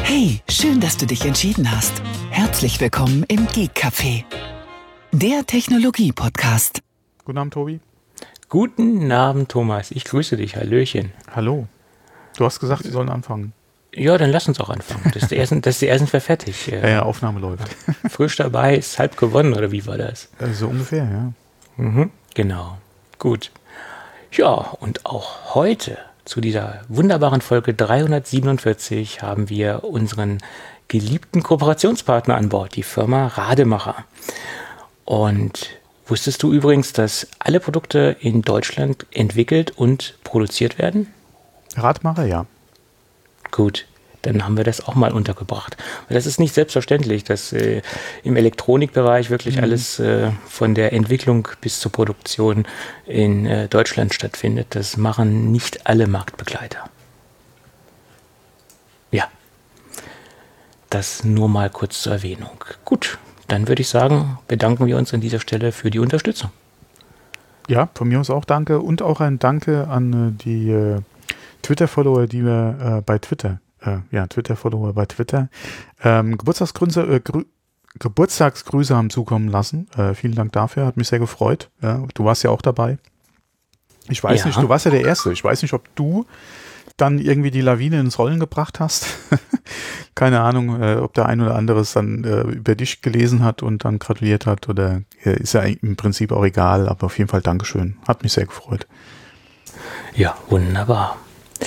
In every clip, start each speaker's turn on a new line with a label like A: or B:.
A: Hey, schön, dass du dich entschieden hast. Herzlich willkommen im Geek Café, der Technologie-Podcast.
B: Guten Abend, Tobi.
C: Guten Abend, Thomas. Ich grüße dich. Hallöchen.
B: Hallo. Du hast gesagt, wir sollen anfangen.
C: Ja, dann lass uns auch anfangen. Das ist die ersten fertig.
B: Ja, Aufnahme läuft.
C: Frisch dabei ist halb gewonnen, oder wie war das?
B: So ungefähr, ja.
C: Genau. Gut. Ja, und auch heute zu dieser wunderbaren Folge 347 haben wir unseren geliebten Kooperationspartner an Bord, die Firma Rademacher. Und wusstest du übrigens, dass alle Produkte in Deutschland entwickelt und produziert werden?
B: Radmacher, ja.
C: Gut, dann haben wir das auch mal untergebracht. Weil das ist nicht selbstverständlich, dass im Elektronikbereich wirklich alles von der Entwicklung bis zur Produktion in Deutschland stattfindet. Das machen nicht alle Marktbegleiter. Ja, das nur mal kurz zur Erwähnung. Gut, dann würde ich sagen, bedanken wir uns an dieser Stelle für die Unterstützung.
B: Ja, von mir aus auch danke und auch ein Danke an die Twitter-Follower, die wir bei Twitter, Twitter-Follower bei Twitter, Geburtstagsgrüße haben zukommen lassen. Vielen Dank dafür, hat mich sehr gefreut. Ja, du warst ja auch dabei. Ich weiß nicht, du warst ja der Erste. Ich weiß nicht, ob du dann irgendwie die Lawine ins Rollen gebracht hast. Keine Ahnung, ob der ein oder andere es dann über dich gelesen hat und dann gratuliert hat oder ist ja im Prinzip auch egal, aber auf jeden Fall Dankeschön. Hat mich sehr gefreut.
C: Ja, wunderbar.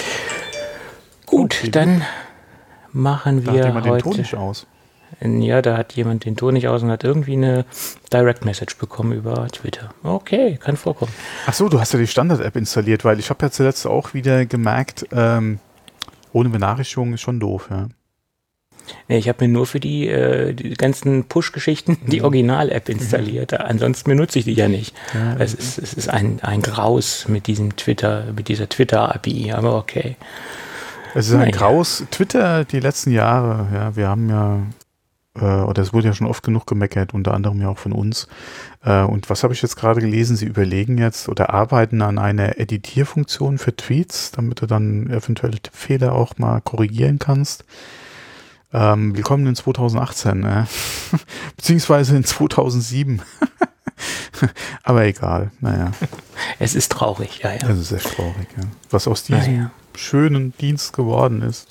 C: Gut, dann machen wir
B: da hat jemand
C: heute...
B: den Ton nicht aus.
C: Ja, da hat jemand den Ton nicht aus und hat irgendwie eine Direct Message bekommen über Twitter. Okay, kann vorkommen.
B: Ach so, du hast ja die Standard-App installiert, weil ich habe ja zuletzt auch wieder gemerkt, ohne Benachrichtigung ist schon doof, ja.
C: Nee, ich habe mir nur für die ganzen Push-Geschichten die Original-App installiert. Ansonsten benutze ich die ja nicht. Ja, es ist ein Graus mit diesem mit dieser Twitter-API, aber okay.
B: Es ist ein Graus. Twitter die letzten Jahre, ja, wir haben ja, oder es wurde ja schon oft genug gemeckert, unter anderem ja auch von uns. Und was habe ich jetzt gerade gelesen? Sie überlegen jetzt oder arbeiten an einer Editierfunktion für Tweets, damit du dann eventuell Fehler auch mal korrigieren kannst. Willkommen in 2018, beziehungsweise in 2007. Aber egal, naja.
C: Es ist traurig, ja.
B: Es ist echt traurig, ja. Was aus diesem schönen Dienst geworden ist.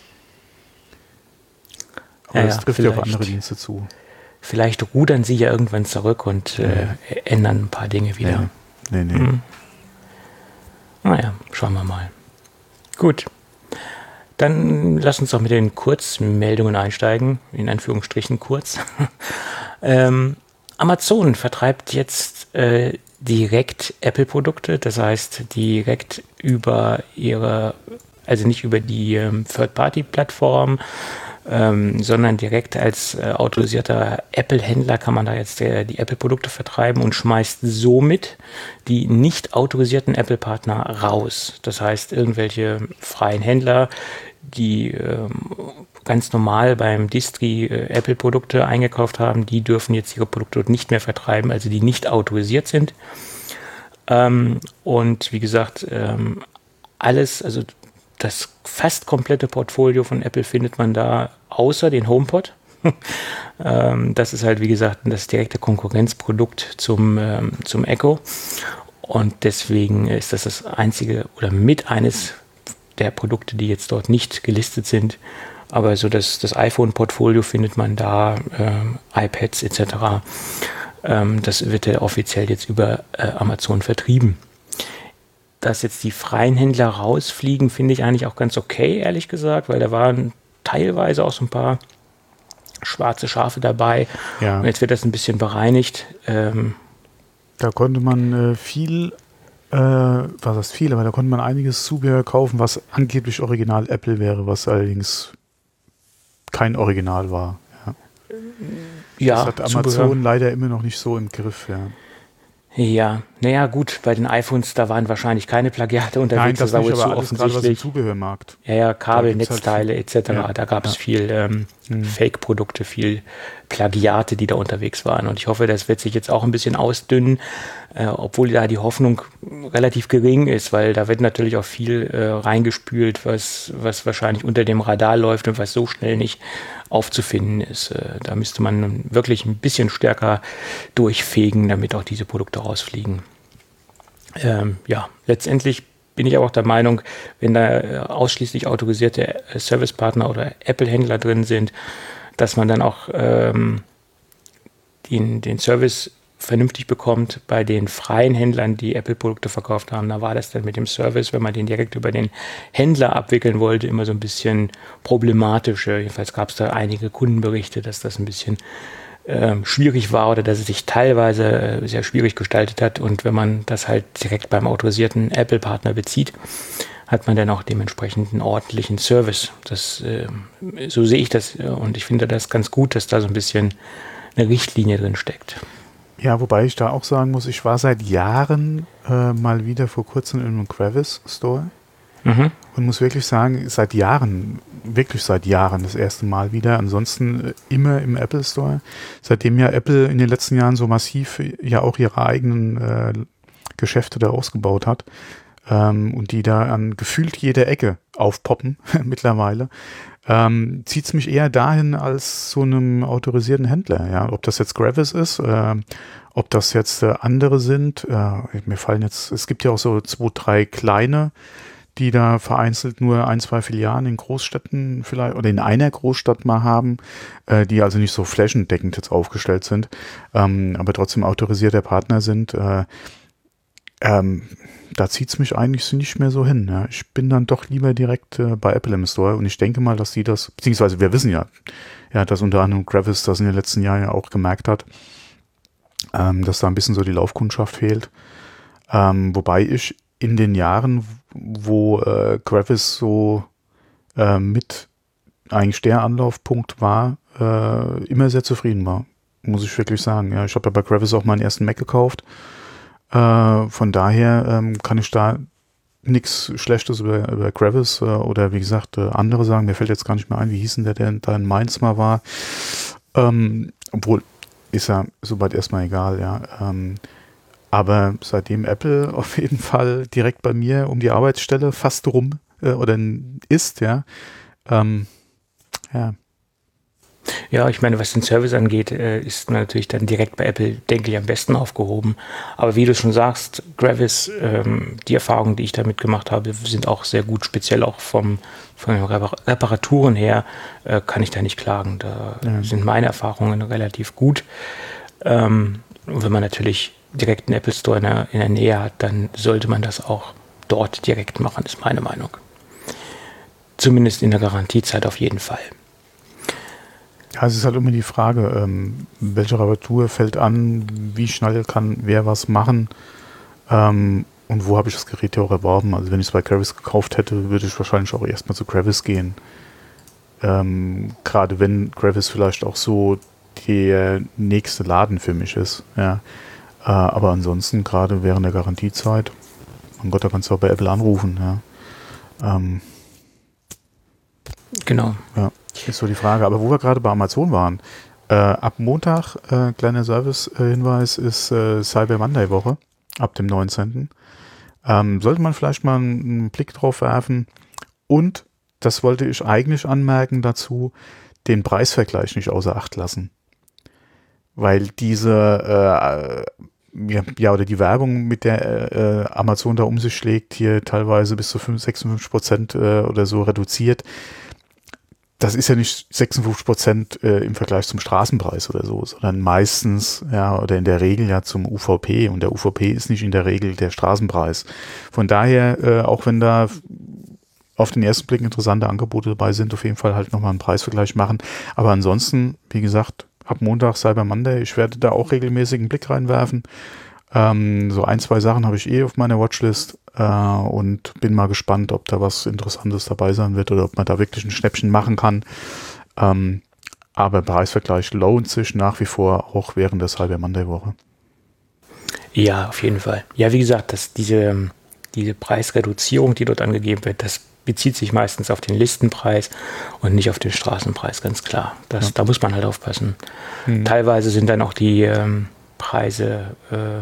B: Aber das trifft ja auf andere Dienste zu.
C: Vielleicht rudern sie ja irgendwann zurück und ändern ein paar Dinge wieder.
B: Nee.
C: Naja, schauen wir mal. Gut. Dann lass uns doch mit den Kurzmeldungen einsteigen, in Anführungsstrichen kurz. Amazon vertreibt jetzt direkt Apple-Produkte, das heißt direkt über also nicht über die Third-Party-Plattform, sondern direkt als autorisierter Apple-Händler kann man da jetzt die Apple-Produkte vertreiben und schmeißt somit die nicht autorisierten Apple-Partner raus. Das heißt, irgendwelche freien Händler, die ganz normal beim Distri Apple-Produkte eingekauft haben, die dürfen jetzt ihre Produkte nicht mehr vertreiben, also die nicht autorisiert sind. Und wie gesagt, alles, also das fast komplette Portfolio von Apple findet man da, außer den HomePod. Das ist halt, wie gesagt, das direkte Konkurrenzprodukt zum Echo. Und deswegen ist das einzige oder mit eines der Produkte, die jetzt dort nicht gelistet sind. Aber so das iPhone-Portfolio findet man da, iPads etc. Das wird ja offiziell jetzt über Amazon vertrieben. Dass jetzt die freien Händler rausfliegen, finde ich eigentlich auch ganz okay, ehrlich gesagt, weil da waren teilweise auch so ein paar schwarze Schafe dabei. Ja. Und jetzt wird das ein bisschen bereinigt.
B: Da konnte man aber da konnte man einiges Zubehör kaufen, was angeblich Original Apple wäre, was allerdings kein Original war. Ja, das hat Amazon Zubehör leider immer noch nicht so im Griff, ja.
C: Ja, Naja, gut, bei den iPhones, da waren wahrscheinlich keine Plagiate unterwegs.
B: Nein, das war
C: wohl
B: nicht,
C: zu
B: aber alles gerade was im Zubehörmarkt.
C: Ja, Kabel,
B: Da gibt's
C: Netzteile
B: halt
C: etc.
B: ja,
C: Da gab es
B: ja.
C: viel Fake-Produkte, viel Plagiate, die da unterwegs waren. Und ich hoffe, das wird sich jetzt auch ein bisschen ausdünnen, obwohl da die Hoffnung relativ gering ist, weil da wird natürlich auch viel reingespült, was wahrscheinlich unter dem Radar läuft und was so schnell nicht aufzufinden ist. Da müsste man wirklich ein bisschen stärker durchfegen, damit auch diese Produkte rausfliegen. Ja, letztendlich bin ich aber auch der Meinung, wenn da ausschließlich autorisierte Servicepartner oder Apple-Händler drin sind, dass man dann auch den Service vernünftig bekommt. Bei den freien Händlern, die Apple-Produkte verkauft haben, da war das dann mit dem Service, wenn man den direkt über den Händler abwickeln wollte, immer so ein bisschen problematisch. Jedenfalls gab es da einige Kundenberichte, dass das ein bisschen schwierig war oder dass es sich teilweise sehr schwierig gestaltet hat. Und wenn man das halt direkt beim autorisierten Apple-Partner bezieht, hat man dann auch dementsprechend einen ordentlichen Service. So sehe ich das und ich finde das ganz gut, dass da so ein bisschen eine Richtlinie drin steckt.
B: Ja, wobei ich da auch sagen muss, ich war seit Jahren mal wieder vor kurzem in einem Crevice Store und muss wirklich sagen, wirklich seit Jahren das erste Mal wieder. Ansonsten immer im Apple Store. Seitdem ja Apple in den letzten Jahren so massiv ja auch ihre eigenen Geschäfte da ausgebaut hat und die da an gefühlt jeder Ecke aufpoppen mittlerweile, zieht es mich eher dahin als so einem autorisierten Händler. Ja? Ob das jetzt Crevice ist, ob das jetzt andere sind. Mir fallen jetzt, es gibt ja auch so 2, 3 kleine, die da vereinzelt nur 1, 2 Filialen in Großstädten vielleicht oder in einer Großstadt mal haben, die also nicht so flächendeckend jetzt aufgestellt sind, aber trotzdem autorisierter Partner sind. Da zieht es mich eigentlich nicht mehr so hin. Ja. Ich bin dann doch lieber direkt bei Apple im Store und ich denke mal, dass die das, beziehungsweise wir wissen ja, dass unter anderem Crevice das in den letzten Jahren ja auch gemerkt hat, dass da ein bisschen so die Laufkundschaft fehlt. Wobei ich in den Jahren, wo Crevice so mit eigentlich der Anlaufpunkt war, immer sehr zufrieden war, muss ich wirklich sagen. Ja, ich habe ja bei Crevice auch meinen ersten Mac gekauft. Von daher kann ich da nichts Schlechtes über Crevice oder wie gesagt andere sagen. Mir fällt jetzt gar nicht mehr ein, wie hieß denn der da in Mainz mal war. Obwohl, ist ja soweit erstmal egal, ja. Aber seitdem Apple auf jeden Fall direkt bei mir um die Arbeitsstelle fast rum oder ist, ja. Ja.
C: Ja, ich meine, was den Service angeht, ist man natürlich dann direkt bei Apple, denke ich, am besten aufgehoben. Aber wie du schon sagst, Crevice, die Erfahrungen, die ich damit gemacht habe, sind auch sehr gut, speziell auch von den Reparaturen her, kann ich da nicht klagen. Da sind meine Erfahrungen relativ gut. Und wenn man natürlich direkt einen Apple Store in der Nähe hat, dann sollte man das auch dort direkt machen, ist meine Meinung. Zumindest in der Garantiezeit auf jeden Fall.
B: Ja, es ist halt immer die Frage, welche Reparatur fällt an, wie schnell kann wer was machen und wo habe ich das Gerät ja auch erworben. Also wenn ich es bei Crevice gekauft hätte, würde ich wahrscheinlich auch erstmal zu Crevice gehen. Gerade wenn Crevice vielleicht auch so der nächste Laden für mich ist. Ja. Aber ansonsten, gerade während der Garantiezeit, mein Gott, da kannst du auch bei Apple anrufen. Ja.
C: Genau.
B: Ja. Ist so die Frage. Aber wo wir gerade bei Amazon waren, ab Montag, kleiner Service-Hinweis, ist Cyber Monday-Woche, ab dem 19. Sollte man vielleicht mal einen Blick drauf werfen und, das wollte ich eigentlich anmerken dazu, den Preisvergleich nicht außer Acht lassen. Weil diese, oder die Werbung, mit der Amazon da um sich schlägt, hier teilweise bis zu 56% oder so reduziert, das ist ja nicht 56% im Vergleich zum Straßenpreis oder so, sondern meistens, oder in der Regel ja zum UVP. Und der UVP ist nicht in der Regel der Straßenpreis. Von daher, auch wenn da auf den ersten Blick interessante Angebote dabei sind, auf jeden Fall halt nochmal einen Preisvergleich machen. Aber ansonsten, wie gesagt, ab Montag Cyber Monday, ich werde da auch regelmäßig einen Blick reinwerfen. So 1, 2 Sachen habe ich auf meiner Watchlist und bin mal gespannt, ob da was Interessantes dabei sein wird oder ob man da wirklich ein Schnäppchen machen kann. Aber Preisvergleich lohnt sich nach wie vor auch während der Cyber Monday Woche.
C: Ja, auf jeden Fall. Ja, wie gesagt, diese Preisreduzierung, die dort angegeben wird, das bezieht sich meistens auf den Listenpreis und nicht auf den Straßenpreis, ganz klar. Da muss man halt aufpassen. Teilweise sind dann auch die Preise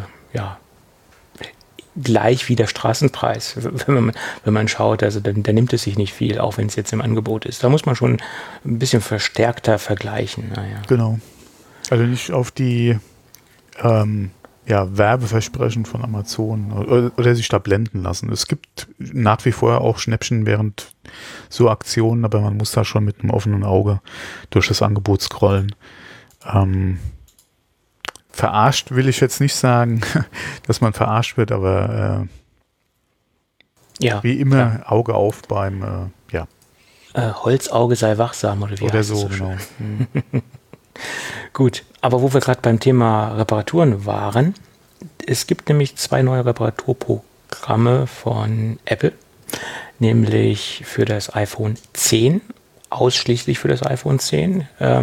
C: gleich wie der Straßenpreis, wenn man schaut. Also dann nimmt es sich nicht viel, auch wenn es jetzt im Angebot ist. Da muss man schon ein bisschen verstärkter vergleichen. Naja.
B: Genau. Also nicht auf die Werbeversprechen von Amazon oder sich da blenden lassen. Es gibt nach wie vor auch Schnäppchen während so Aktionen, aber man muss da schon mit einem offenen Auge durch das Angebot scrollen. Verarscht will ich jetzt nicht sagen, dass man verarscht wird, aber wie immer klar. Auge auf beim
C: Holzauge sei wachsam oder wie
B: oder
C: heißt
B: so,
C: das
B: genau.
C: Gut, aber wo wir gerade beim Thema Reparaturen waren, es gibt nämlich 2 neue Reparaturprogramme von Apple, nämlich für das iPhone 10, ausschließlich für das iPhone 10.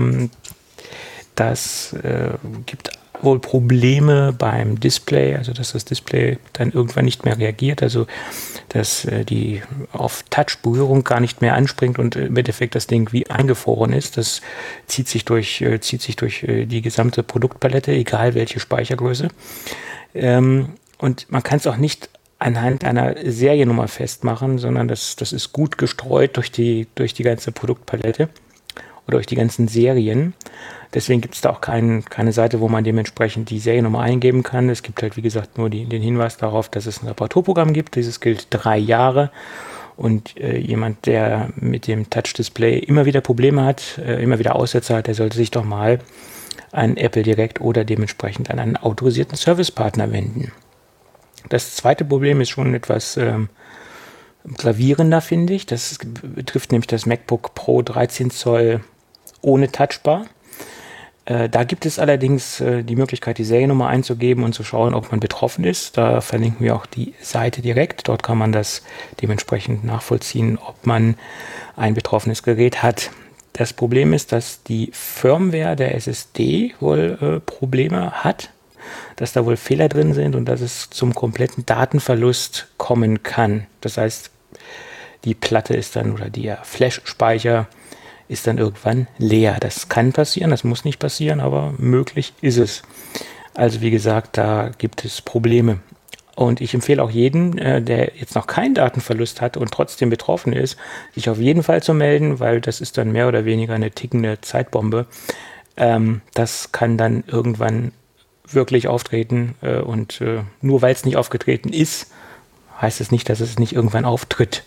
C: Das gibt wohl Probleme beim Display, also dass das Display dann irgendwann nicht mehr reagiert, also dass die auf Touch-Berührung gar nicht mehr anspringt und im Endeffekt das Ding wie eingefroren ist. Das zieht sich durch die gesamte Produktpalette, egal welche Speichergröße. Und man kann es auch nicht anhand einer Seriennummer festmachen, sondern das ist gut gestreut durch die ganze Produktpalette oder durch die ganzen Serien. Deswegen gibt es da auch keine Seite, wo man dementsprechend die Seriennummer eingeben kann. Es gibt halt, wie gesagt, nur den Hinweis darauf, dass es ein Reparaturprogramm gibt. Dieses gilt 3 Jahre. Und jemand, der mit dem Touch-Display immer wieder Probleme hat, immer wieder Aussetzer hat, der sollte sich doch mal an Apple direkt oder dementsprechend an einen autorisierten Servicepartner wenden. Das zweite Problem ist schon etwas gravierender, finde ich. Das betrifft nämlich das MacBook Pro 13 Zoll ohne Touchbar. Da gibt es allerdings die Möglichkeit, die Seriennummer einzugeben und zu schauen, ob man betroffen ist. Da verlinken wir auch die Seite direkt. Dort kann man das dementsprechend nachvollziehen, ob man ein betroffenes Gerät hat. Das Problem ist, dass die Firmware der SSD wohl Probleme hat, dass da wohl Fehler drin sind und dass es zum kompletten Datenverlust kommen kann. Das heißt, die Platte ist dann oder der Flash-Speicher ist dann irgendwann leer. Das kann passieren, das muss nicht passieren, aber möglich ist es. Also wie gesagt, da gibt es Probleme. Und ich empfehle auch jedem, der jetzt noch keinen Datenverlust hat und trotzdem betroffen ist, sich auf jeden Fall zu melden, weil das ist dann mehr oder weniger eine tickende Zeitbombe. Das kann dann irgendwann wirklich auftreten und nur weil es nicht aufgetreten ist, heißt es nicht, dass es nicht irgendwann auftritt.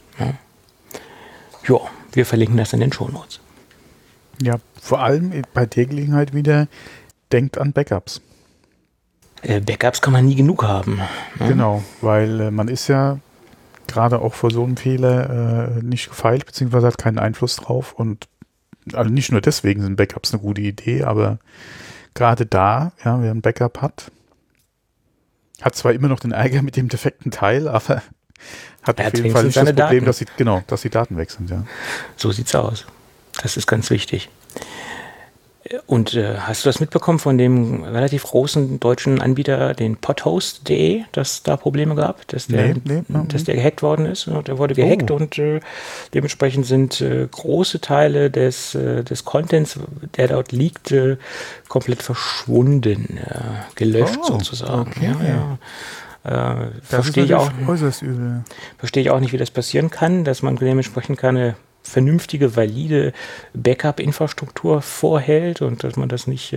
C: Ja, wir verlinken das in den Shownotes.
B: Ja, vor allem bei der Gelegenheit wieder, denkt an Backups.
C: Backups kann man nie genug haben. Ne?
B: Genau, weil man ist ja gerade auch vor so einem Fehler nicht gefeilt, beziehungsweise hat keinen Einfluss drauf. Und also nicht nur deswegen sind Backups eine gute Idee, aber gerade da, ja, wer ein Backup hat zwar immer noch den Ärger mit dem defekten Teil, aber hat auf jeden Fall nicht das Problem, dass die Daten weg sind. Ja.
C: So sieht's aus. Das ist ganz wichtig. Und hast du das mitbekommen von dem relativ großen deutschen Anbieter, den Podhost.de, dass da Probleme gab, dass der gehackt worden ist? Und der wurde gehackt und dementsprechend sind große Teile des Contents, der dort liegt, komplett verschwunden, gelöscht sozusagen.
B: Okay.
C: Ja. Verstehe ich auch nicht, wie das passieren kann, dass man dementsprechend keine vernünftige, valide Backup-Infrastruktur vorhält und dass man das nicht,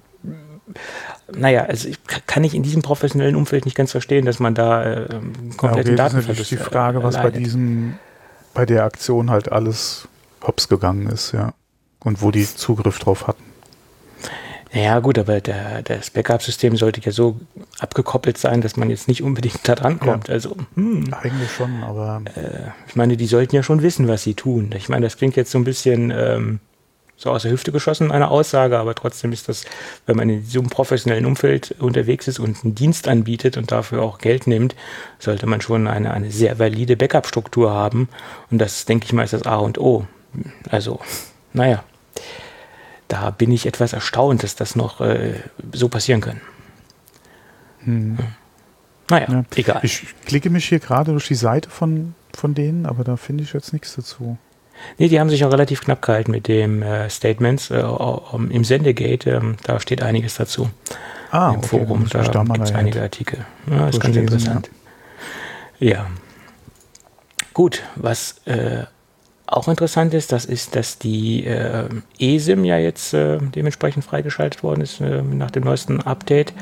C: also kann ich in diesem professionellen Umfeld nicht ganz verstehen, dass man da kompletten Datenverlust
B: Das ist natürlich die Frage, was bei der Aktion halt alles hops gegangen ist, ja. Und wo die Zugriff drauf hatten.
C: Ja gut, aber das Backup-System sollte ja so abgekoppelt sein, dass man jetzt nicht unbedingt da dran kommt. Ja. Also,
B: eigentlich schon, aber
C: ich meine, die sollten ja schon wissen, was sie tun. Ich meine, das klingt jetzt so ein bisschen so aus der Hüfte geschossen, eine Aussage, aber trotzdem ist das, wenn man in so einem professionellen Umfeld unterwegs ist und einen Dienst anbietet und dafür auch Geld nimmt, sollte man schon eine sehr valide Backup-Struktur haben. Und das, denke ich mal, ist das A und O. Also, naja. Da bin ich etwas erstaunt, dass das noch so passieren kann. Naja, egal.
B: Ich klicke mich hier gerade durch die Seite von denen, aber da finde ich jetzt nichts dazu.
C: Nee, die haben sich auch relativ knapp gehalten mit dem Statements im Sendegate. Da steht einiges dazu. Im Forum, da gibt es einige Artikel. Ja, das ist ganz interessant. Ja. Gut, was auch interessant ist, dass die eSIM ja jetzt dementsprechend freigeschaltet worden ist nach dem neuesten Update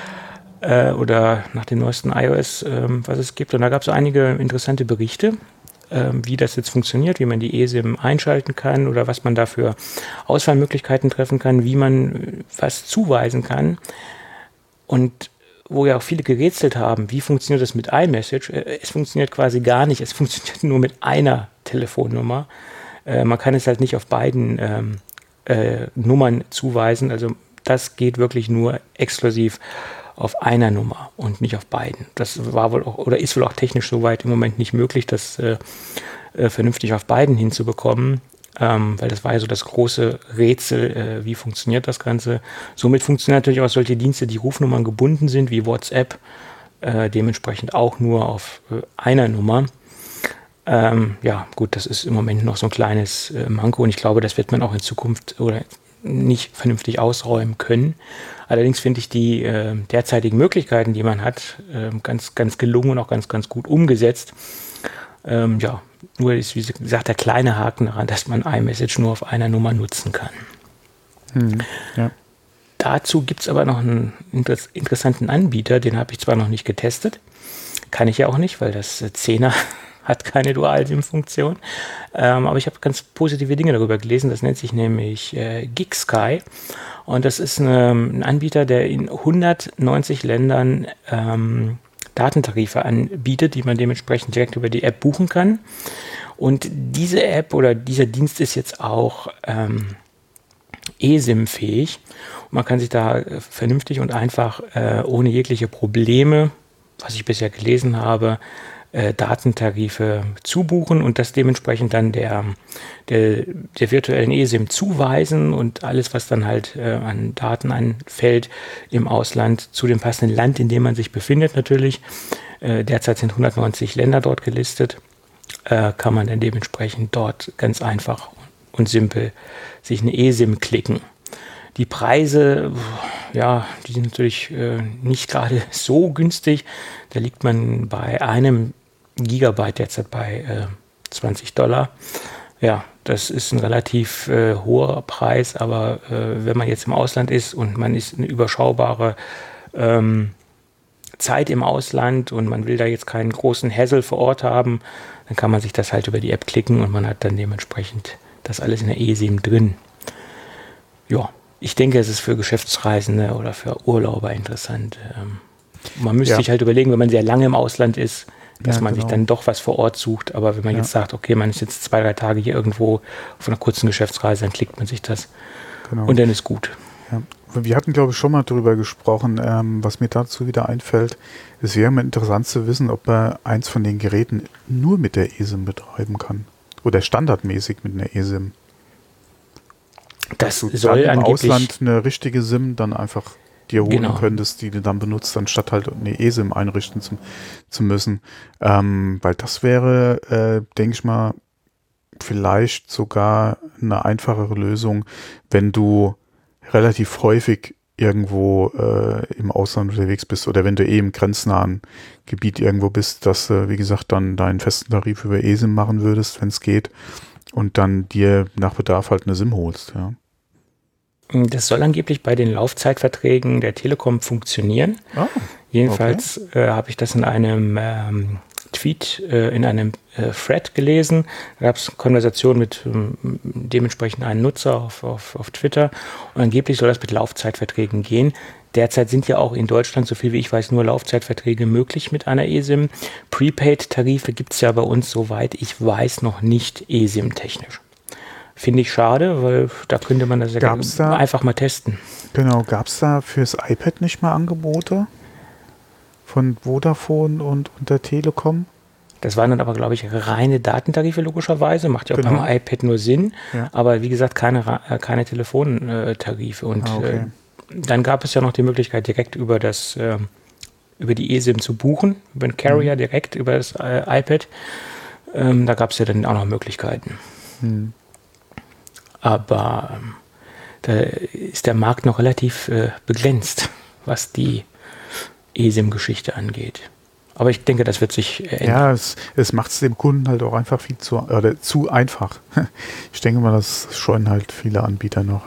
C: oder nach dem neuesten iOS, was es gibt. Und da gab es einige interessante Berichte, wie das jetzt funktioniert, wie man die eSIM einschalten kann oder was man da für Auswahlmöglichkeiten treffen kann, wie man was zuweisen kann. Und wo ja auch viele gerätselt haben, wie funktioniert das mit iMessage? Es funktioniert quasi gar nicht. Es funktioniert nur mit einer Telefonnummer. Man kann es halt nicht auf beiden Nummern zuweisen. Also das geht wirklich nur exklusiv auf einer Nummer und nicht auf beiden. Das war wohl auch oder ist wohl auch technisch soweit im Moment nicht möglich, das vernünftig auf beiden hinzubekommen. Weil das war ja so das große Rätsel, wie funktioniert das Ganze. Somit funktionieren natürlich auch solche Dienste, die Rufnummern gebunden sind, wie WhatsApp, dementsprechend auch nur auf einer Nummer. Ja, gut, das ist im Moment noch so ein kleines Manko und ich glaube, das wird man auch in Zukunft oder nicht vernünftig ausräumen können. Allerdings finde ich die derzeitigen Möglichkeiten, die man hat, ganz, ganz gelungen und auch ganz, ganz gut umgesetzt. Ja, nur ist, wie gesagt, der kleine Haken daran, dass man iMessage nur auf einer Nummer nutzen kann.
B: Ja.
C: Dazu gibt es aber noch einen interessanten Anbieter, den habe ich zwar noch nicht getestet, kann ich ja auch nicht, weil das 10er hat keine Dual-SIM-Funktion, aber ich habe ganz positive Dinge darüber gelesen, das nennt sich nämlich GigSky und das ist ein Anbieter, der in 190 Ländern Datentarife anbietet, die man dementsprechend direkt über die App buchen kann. Und diese App oder dieser Dienst ist jetzt auch eSIM-fähig. Und man kann sich da vernünftig und einfach ohne jegliche Probleme, was ich bisher gelesen habe, Datentarife zubuchen und das dementsprechend dann der virtuellen eSIM zuweisen und alles, was dann halt an Daten anfällt im Ausland zu dem passenden Land, in dem man sich befindet natürlich. Derzeit sind 190 Länder dort gelistet, kann man dann dementsprechend dort ganz einfach und simpel sich eine eSIM klicken. Die Preise, ja, die sind natürlich nicht gerade so günstig. Da liegt man bei einem Gigabyte derzeit bei $20. Ja, das ist ein relativ hoher Preis, aber wenn man jetzt im Ausland ist und man ist eine überschaubare Zeit im Ausland und man will da jetzt keinen großen Hassel vor Ort haben, dann kann man sich das halt über die App klicken und man hat dann dementsprechend das alles in der eSIM drin. Ja, ich denke, es ist für Geschäftsreisende oder für Urlauber interessant. Man müsste sich halt überlegen, wenn man sehr lange im Ausland ist, dass man sich dann doch was vor Ort sucht. Aber wenn man jetzt sagt, okay, man ist jetzt 2-3 Tage hier irgendwo auf einer kurzen Geschäftsreise, dann klickt man sich das und dann ist gut.
B: Ja. Wir hatten, glaube ich, schon mal darüber gesprochen, was mir dazu wieder einfällt. Es wäre mal interessant zu wissen, ob man eins von den Geräten nur mit der eSIM betreiben kann. Oder standardmäßig mit einer eSIM.
C: Das
B: du
C: soll
B: dann im
C: angeblich
B: Ausland eine richtige SIM dann einfach dir holen könntest, die du dann benutzt, anstatt halt eine eSIM einrichten zu müssen. Weil das wäre, denke ich mal, vielleicht sogar eine einfachere Lösung, wenn du relativ häufig irgendwo im Ausland unterwegs bist oder wenn du im grenznahen Gebiet irgendwo bist, dass du, wie gesagt, dann deinen festen Tarif über eSIM machen würdest, wenn es geht, und dann dir nach Bedarf halt eine SIM holst, ja.
C: Das soll angeblich bei den Laufzeitverträgen der Telekom funktionieren. Jedenfalls habe ich das in einem Tweet, in einem Thread gelesen. Da gab es eine Konversation mit dementsprechend einem Nutzer auf Twitter. Und angeblich soll das mit Laufzeitverträgen gehen. Derzeit sind ja auch in Deutschland, so viel wie ich weiß, nur Laufzeitverträge möglich mit einer eSIM. Prepaid-Tarife gibt es ja bei uns, soweit ich weiß, noch nicht eSIM-technisch. Finde ich schade, weil da könnte man das ja einfach mal testen.
B: Genau, gab es da fürs iPad nicht mal Angebote von Vodafone und der Telekom?
C: Das waren dann aber, glaube ich, reine Datentarife logischerweise. Macht ja auch beim iPad nur Sinn. Ja. Aber wie gesagt, keine Telefontarife. Und dann gab es ja noch die Möglichkeit, direkt über das über die eSIM zu buchen, über den Carrier direkt, über das iPad. Da gab es ja dann auch noch Möglichkeiten. Aber da ist der Markt noch relativ begrenzt, was die eSIM-Geschichte angeht. Aber ich denke, das wird sich ändern.
B: Ja, es macht es dem Kunden halt auch einfach viel zu einfach. Ich denke mal, das scheuen halt viele Anbieter noch.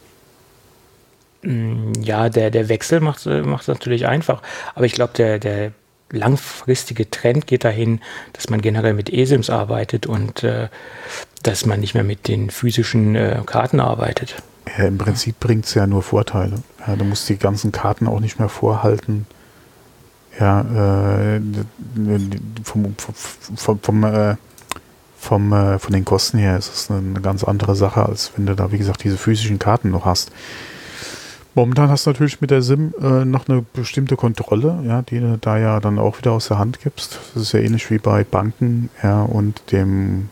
C: Ja, der Wechsel macht es natürlich einfach. Aber ich glaube, der langfristige Trend geht dahin, dass man generell mit eSIMs arbeitet und dass man nicht mehr mit den physischen Karten arbeitet.
B: Ja, im Prinzip bringt es ja nur Vorteile. Ja, du musst die ganzen Karten auch nicht mehr vorhalten. Ja, von den Kosten her ist es eine ganz andere Sache, als wenn du da, wie gesagt, diese physischen Karten noch hast. Momentan hast du natürlich mit der SIM noch eine bestimmte Kontrolle, ja, die du da ja dann auch wieder aus der Hand gibst. Das ist ja ähnlich wie bei Banken, ja, und dem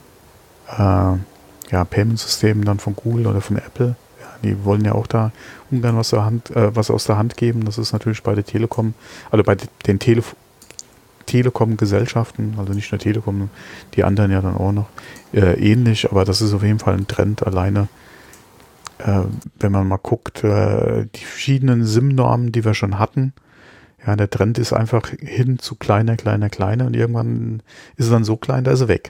B: Payment-System dann von Google oder von Apple. Ja, die wollen ja auch da ungern was aus der Hand geben. Das ist natürlich bei der Telekom, also bei den Telekom-Gesellschaften, also nicht nur Telekom, die anderen ja dann auch noch ähnlich, aber das ist auf jeden Fall ein Trend alleine. Wenn man mal guckt, die verschiedenen SIM-Normen, die wir schon hatten, ja, der Trend ist einfach hin zu kleiner und irgendwann ist es dann so klein, da ist er weg.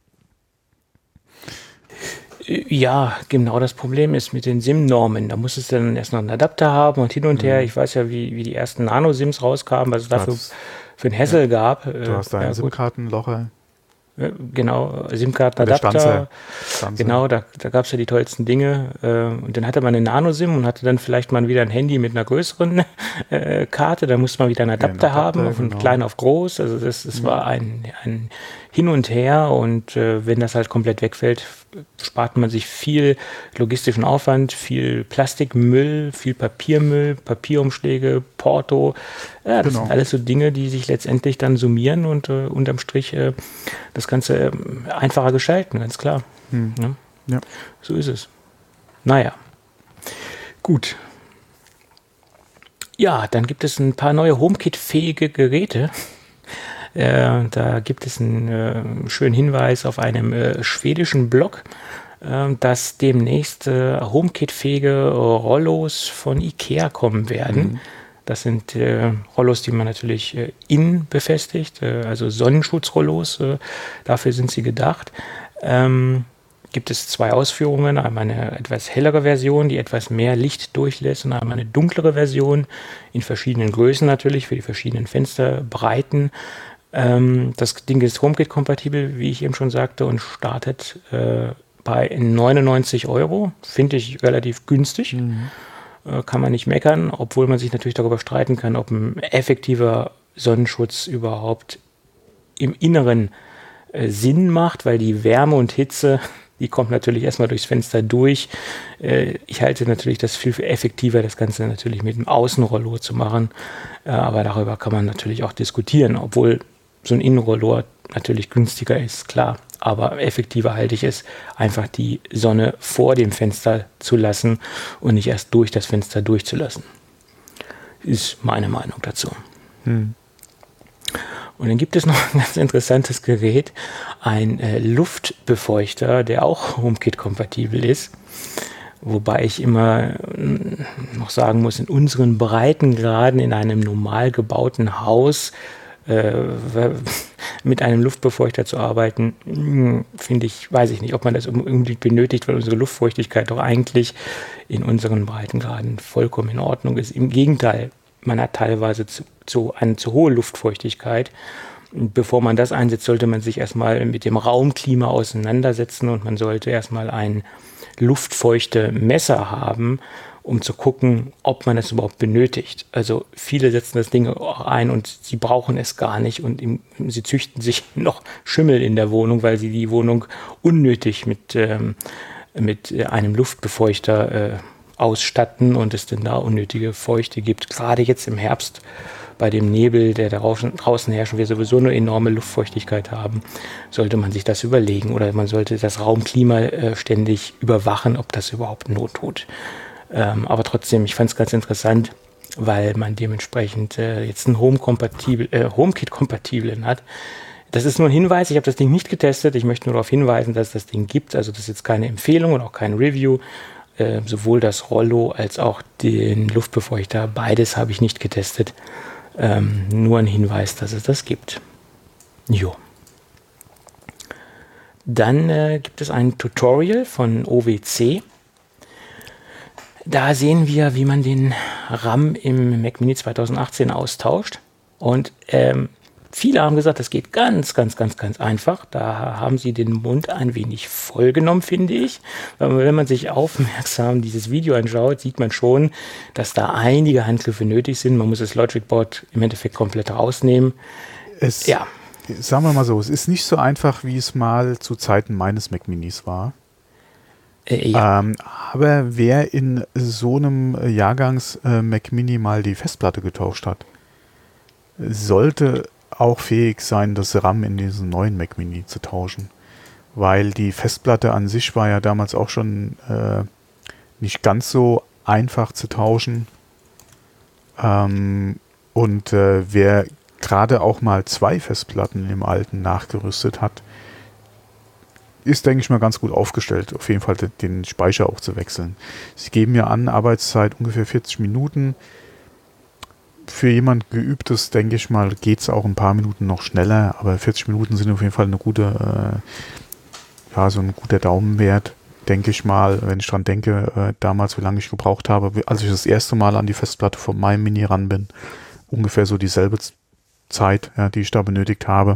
C: Ja, genau das Problem ist mit den SIM-Normen. Da muss es dann erst noch einen Adapter haben und hin und her. Ich weiß ja, wie die ersten Nano-SIMs rauskamen, was es dafür für ein Hassel gab.
B: Du hast da ein SIM-Kartenloch.
C: Genau, SIM-Karten-Adapter. Genau, da gab es ja die tollsten Dinge. Und dann hatte man eine Nano-SIM und hatte dann vielleicht mal wieder ein Handy mit einer größeren Karte. Da musste man wieder einen Adapter haben, von klein auf groß. Also das war ein Hin und Her. Und wenn das halt komplett wegfällt, spart man sich viel logistischen Aufwand, viel Plastikmüll, viel Papiermüll, Papierumschläge, Porto. Ja, das sind alles so Dinge, die sich letztendlich dann summieren und unterm Strich das Ganze einfacher gestalten, ganz klar. Ja. So ist es. Naja, gut. Ja, dann gibt es ein paar neue HomeKit-fähige Geräte. Da gibt es einen schönen Hinweis auf einem schwedischen Blog, dass demnächst HomeKit-fähige Rollos von IKEA kommen werden. Das sind Rollos, die man natürlich innen befestigt, also Sonnenschutzrollos, dafür sind sie gedacht. Gibt es zwei Ausführungen, einmal eine etwas hellere Version, die etwas mehr Licht durchlässt, und einmal eine dunklere Version, in verschiedenen Größen natürlich, für die verschiedenen Fensterbreiten. Das Ding ist HomeKit-kompatibel, wie ich eben schon sagte, und startet bei 99 €. Finde ich relativ günstig. Kann man nicht meckern, obwohl man sich natürlich darüber streiten kann, ob ein effektiver Sonnenschutz überhaupt im Inneren Sinn macht, weil die Wärme und Hitze, die kommt natürlich erstmal durchs Fenster durch. Ich halte natürlich das viel effektiver, das Ganze natürlich mit einem Außenrollo zu machen, aber darüber kann man natürlich auch diskutieren, obwohl so ein Innenrollo natürlich günstiger ist, klar. Aber effektiver halte ich es, einfach die Sonne vor dem Fenster zu lassen und nicht erst durch das Fenster durchzulassen. Ist meine Meinung dazu. Und dann gibt es noch ein ganz interessantes Gerät, ein Luftbefeuchter, der auch HomeKit-kompatibel ist. Wobei ich immer noch sagen muss, in unseren Breitengraden in einem normal gebauten Haus mit einem Luftbefeuchter zu arbeiten, finde ich, weiß ich nicht, ob man das unbedingt benötigt, weil unsere Luftfeuchtigkeit doch eigentlich in unseren Breitengraden vollkommen in Ordnung ist. Im Gegenteil, man hat teilweise eine zu hohe Luftfeuchtigkeit. Bevor man das einsetzt, sollte man sich erstmal mit dem Raumklima auseinandersetzen und man sollte erstmal ein luftfeuchte Messer haben, um zu gucken, ob man es überhaupt benötigt. Also viele setzen das Ding auch ein und sie brauchen es gar nicht und sie züchten sich noch Schimmel in der Wohnung, weil sie die Wohnung unnötig mit einem Luftbefeuchter ausstatten und es dann da unnötige Feuchte gibt. Gerade jetzt im Herbst bei dem Nebel, der da draußen herrscht, wir sowieso eine enorme Luftfeuchtigkeit haben, sollte man sich das überlegen oder man sollte das Raumklima ständig überwachen, ob das überhaupt Not tut. Aber trotzdem, ich fand es ganz interessant, weil man dementsprechend jetzt einen HomeKit-kompatiblen hat. Das ist nur ein Hinweis, ich habe das Ding nicht getestet, ich möchte nur darauf hinweisen, dass es das Ding gibt, also das ist jetzt keine Empfehlung und auch kein Review, sowohl das Rollo als auch den Luftbefeuchter, beides habe ich nicht getestet, nur ein Hinweis, dass es das gibt. Jo. Dann gibt es ein Tutorial von OWC. Da sehen wir, wie man den RAM im Mac Mini 2018 austauscht. Und viele haben gesagt, das geht ganz einfach. Da haben sie den Mund ein wenig voll genommen, finde ich. Weil wenn man sich aufmerksam dieses Video anschaut, sieht man schon, dass da einige Handgriffe nötig sind. Man muss das Logic Board im Endeffekt komplett rausnehmen.
B: Sagen wir mal so, es ist nicht so einfach, wie es mal zu Zeiten meines Mac Minis war. Aber wer in so einem Jahrgangs Mac Mini mal die Festplatte getauscht hat, sollte auch fähig sein, das RAM in diesen neuen Mac Mini zu tauschen. Weil die Festplatte an sich war ja damals auch schon nicht ganz so einfach zu tauschen. Wer gerade auch mal 2 Festplatten im alten nachgerüstet hat, ist, denke ich mal, ganz gut aufgestellt, auf jeden Fall den Speicher auch zu wechseln. Sie geben ja an, Arbeitszeit ungefähr 40 Minuten. Für jemand Geübtes, denke ich mal, geht es auch ein paar Minuten noch schneller, aber 40 Minuten sind auf jeden Fall so ein guter Daumenwert, denke ich mal, wenn ich dran denke, damals, wie lange ich gebraucht habe, als ich das erste Mal an die Festplatte von meinem Mini ran bin, ungefähr so dieselbe Zeit, ja, die ich da benötigt habe.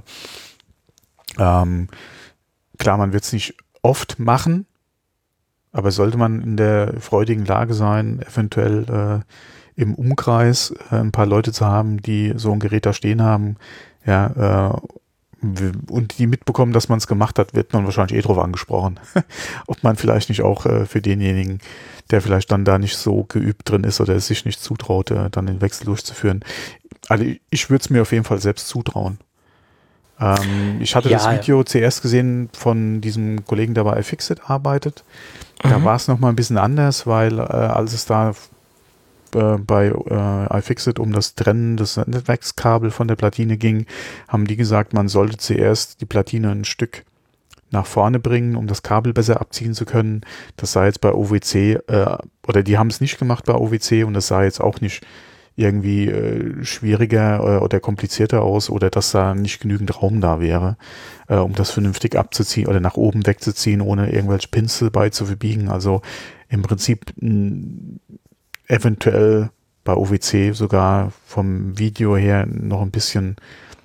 B: Klar, man wird es nicht oft machen, aber sollte man in der freudigen Lage sein, eventuell im Umkreis ein paar Leute zu haben, die so ein Gerät da stehen haben, ja, und die mitbekommen, dass man es gemacht hat, wird man wahrscheinlich drauf angesprochen. Ob man vielleicht nicht auch für denjenigen, der vielleicht dann da nicht so geübt drin ist oder es sich nicht zutraut, dann den Wechsel durchzuführen. Also ich würde es mir auf jeden Fall selbst zutrauen. Ich hatte das Video zuerst gesehen von diesem Kollegen, der bei iFixit arbeitet. Da war es nochmal ein bisschen anders, weil als es da bei iFixit um das Trennen des Netzwerkskabel von der Platine ging, haben die gesagt, man sollte zuerst die Platine ein Stück nach vorne bringen, um das Kabel besser abziehen zu können. Das sah jetzt bei OWC, oder die haben es nicht gemacht bei OWC und das sah jetzt auch nicht irgendwie schwieriger oder komplizierter aus oder dass da nicht genügend Raum da wäre, um das vernünftig abzuziehen oder nach oben wegzuziehen, ohne irgendwelche Pinsel bei zu verbiegen. Also im Prinzip eventuell bei OWC sogar vom Video her noch ein bisschen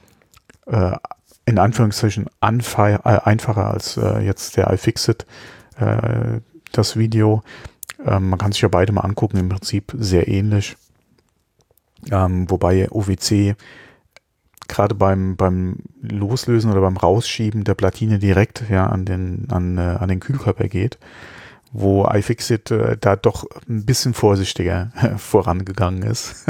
B: in Anführungszeichen einfacher als jetzt der iFixit das Video. Man kann sich ja beide mal angucken, im Prinzip sehr ähnlich. Wobei OWC gerade beim Loslösen oder beim Rausschieben der Platine direkt an den Kühlkörper geht, wo iFixit da doch ein bisschen vorsichtiger vorgegangen ist.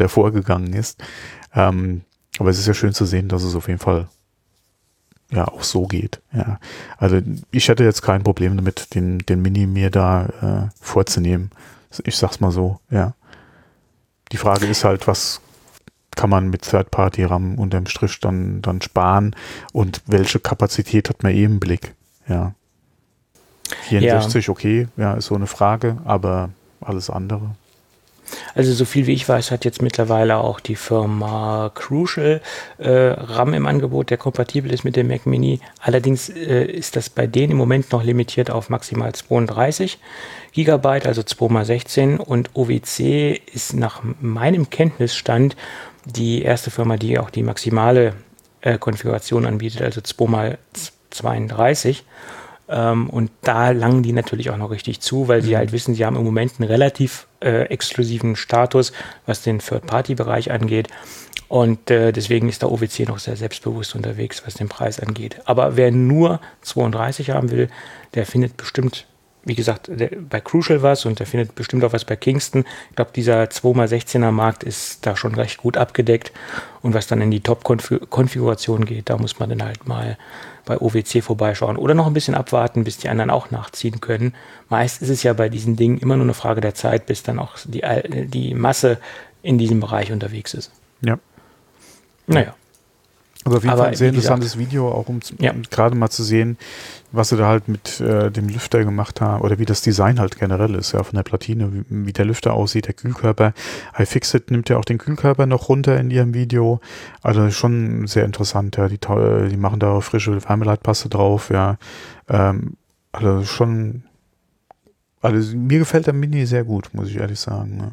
B: Aber es ist ja schön zu sehen, dass es auf jeden Fall ja auch so geht. Ja. Also ich hätte jetzt kein Problem damit, den Mini mir da vorzunehmen. Ich sag's mal so, ja. Die Frage ist halt, was kann man mit Third-Party-RAM unterm Strich dann sparen und welche Kapazität hat man im Blick? Ja. 64, okay, ja, ist so eine Frage, aber alles andere.
C: Also so viel wie ich weiß, hat jetzt mittlerweile auch die Firma Crucial RAM im Angebot, der kompatibel ist mit dem Mac Mini. Allerdings ist das bei denen im Moment noch limitiert auf maximal 32 GB, also 2x16. Und OWC ist nach meinem Kenntnisstand die erste Firma, die auch die maximale Konfiguration anbietet, also 2x32. Und da langen die natürlich auch noch richtig zu, weil sie halt wissen, sie haben im Moment einen relativ exklusiven Status, was den Third-Party-Bereich angeht. Und deswegen ist der OWC noch sehr selbstbewusst unterwegs, was den Preis angeht. Aber wer nur 32 haben will, der findet bestimmt, wie gesagt, bei Crucial was und der findet bestimmt auch was bei Kingston. Ich glaube, dieser 2x16er Markt ist da schon recht gut abgedeckt. Und was dann in die Top-Konfiguration geht, da muss man dann halt mal bei OWC vorbeischauen oder noch ein bisschen abwarten, bis die anderen auch nachziehen können. Meist ist es ja bei diesen Dingen immer nur eine Frage der Zeit, bis dann auch die Masse in diesem Bereich unterwegs ist.
B: Ja.
C: Naja.
B: Also auf jeden Fall ein sehr interessantes Video, auch um gerade mal zu sehen, was sie da halt mit dem Lüfter gemacht haben oder wie das Design halt generell ist, ja, von der Platine, wie der Lüfter aussieht, der Kühlkörper. iFixit nimmt ja auch den Kühlkörper noch runter in ihrem Video. Also schon sehr interessant, ja. Die machen da frische Wärmeleitpaste drauf, ja. Also schon, also mir gefällt der Mini sehr gut, muss ich ehrlich sagen.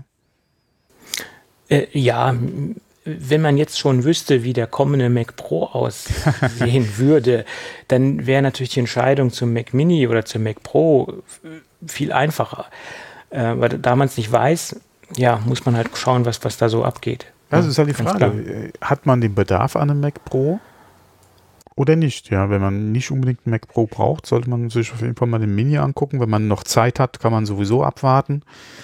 C: Ne? Ja, wenn man jetzt schon wüsste, wie der kommende Mac Pro aussehen würde, dann wäre natürlich die Entscheidung zum Mac Mini oder zum Mac Pro viel einfacher. Weil da man es nicht weiß, ja, muss man halt schauen, was da so abgeht.
B: Also ist halt die Frage, hat man den Bedarf an einem Mac Pro oder nicht? Ja, wenn man nicht unbedingt einen Mac Pro braucht, sollte man sich auf jeden Fall mal den Mini angucken. Wenn man noch Zeit hat, kann man sowieso abwarten.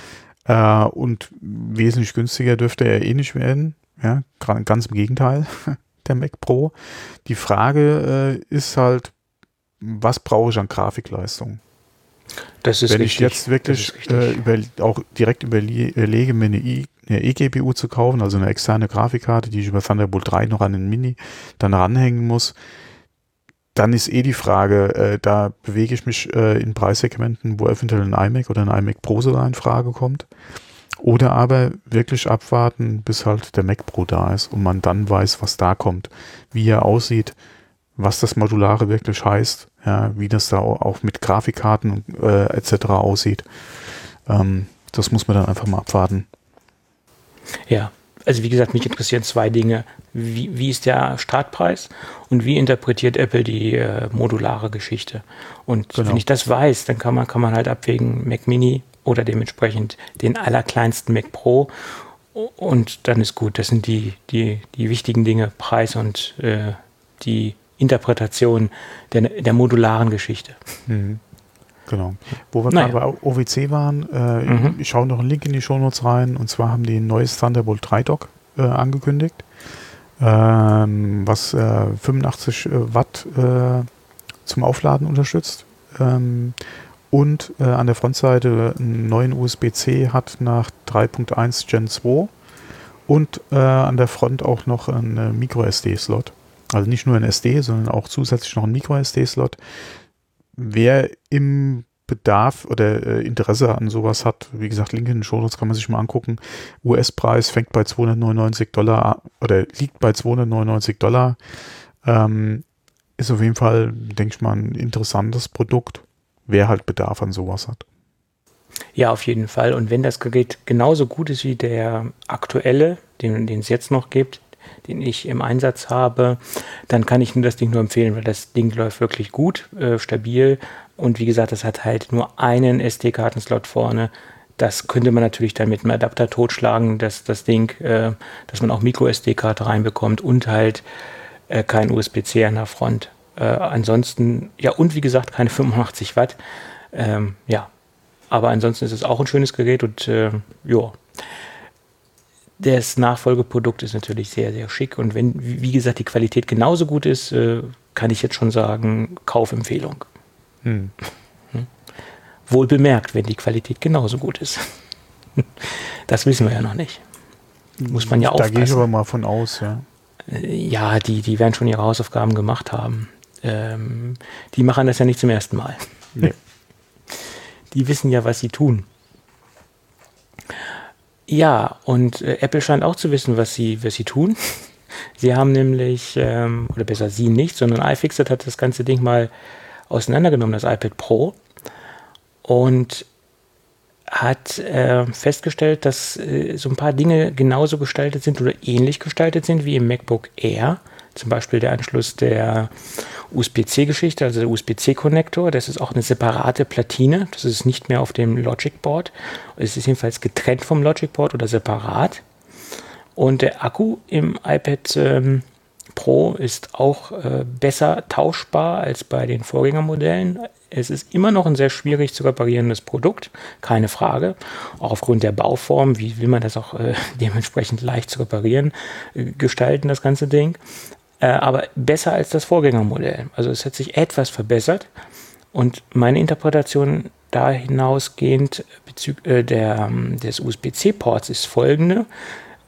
B: Und wesentlich günstiger dürfte er eh nicht werden. Ja, ganz im Gegenteil, der Mac Pro. Die Frage ist halt, was brauche ich an Grafikleistung?
C: Das ist
B: Wenn
C: richtig.
B: ich jetzt wirklich auch direkt überlege, mir eine eGPU zu kaufen, also eine externe Grafikkarte, die ich über Thunderbolt 3 noch an den Mini dann ranhängen muss, dann ist die Frage, da bewege ich mich in Preissegmenten, wo eventuell ein iMac oder ein iMac Pro sogar in Frage kommt. Oder aber wirklich abwarten, bis halt der Mac Pro da ist und man dann weiß, was da kommt, wie er aussieht, was das Modulare wirklich heißt, ja, wie das da auch mit Grafikkarten etc. aussieht. Das muss man dann einfach mal abwarten.
C: Ja, also wie gesagt, mich interessieren zwei Dinge. Wie ist der Startpreis und wie interpretiert Apple die modulare Geschichte? Und wenn ich das weiß, dann kann man halt abwägen, Mac Mini oder dementsprechend den allerkleinsten Mac Pro und dann ist gut. Das sind die wichtigen Dinge, Preis und die Interpretation der modularen Geschichte.
B: Mhm. Genau. Wo wir gerade bei OWC waren, ich schaue noch einen Link in die Shownotes rein, und zwar haben die ein neues Thunderbolt 3 Dock angekündigt, was 85 Watt zum Aufladen unterstützt. Und an der Frontseite einen neuen USB-C hat nach 3.1 Gen 2 und an der Front auch noch einen Micro-SD-Slot. Also nicht nur ein SD, sondern auch zusätzlich noch ein Micro-SD-Slot. Wer im Bedarf oder Interesse an sowas hat, wie gesagt, Link in den Shownotes, kann man sich mal angucken. US-Preis fängt bei $299 oder liegt bei $299. Ist auf jeden Fall, denke ich mal, ein interessantes Produkt. Wer halt Bedarf an sowas hat.
C: Ja, auf jeden Fall. Und wenn das Gerät genauso gut ist wie der aktuelle, den es jetzt noch gibt, den ich im Einsatz habe, dann kann ich das Ding nur empfehlen, weil das Ding läuft wirklich gut, stabil. Und wie gesagt, das hat halt nur einen SD-Kartenslot vorne. Das könnte man natürlich dann mit einem Adapter totschlagen, das Ding, dass man auch Micro-SD-Karte reinbekommt und halt kein USB-C an der Front. Ansonsten, ja, und wie gesagt, keine 85 Watt. Ja, aber ansonsten ist es auch ein schönes Gerät und ja, das Nachfolgeprodukt ist natürlich sehr, sehr schick. Und wenn, wie gesagt, die Qualität genauso gut ist, kann ich jetzt schon sagen, Kaufempfehlung. Wohl bemerkt, wenn die Qualität genauso gut ist. Das wissen wir ja noch nicht. Muss man ja aufpassen.
B: Da gehe ich aber mal von aus, ja.
C: Ja, die werden schon ihre Hausaufgaben gemacht haben. Die machen das ja nicht zum ersten Mal.
B: Nee.
C: Die wissen ja, was sie tun. Ja, und Apple scheint auch zu wissen, was sie tun. Sie haben nämlich, oder besser sie nicht, sondern iFixit hat das ganze Ding mal auseinandergenommen, das iPad Pro, und hat festgestellt, dass so ein paar Dinge genauso gestaltet sind oder ähnlich gestaltet sind wie im MacBook Air. Zum Beispiel der Anschluss der USB-C-Geschichte, also der USB-C-Konnektor. Das ist auch eine separate Platine. Das ist nicht mehr auf dem Logic Board. Es ist jedenfalls getrennt vom Logic Board oder separat. Und der Akku im iPad Pro ist auch besser tauschbar als bei den Vorgängermodellen. Es ist immer noch ein sehr schwierig zu reparierendes Produkt, keine Frage. Auch aufgrund der Bauform, wie will man das auch dementsprechend leicht zu reparieren, gestalten, das ganze Ding. Aber besser als das Vorgängermodell. Also es hat sich etwas verbessert. Und meine Interpretation da hinausgehend bezüglich des USB-C-Ports ist folgende.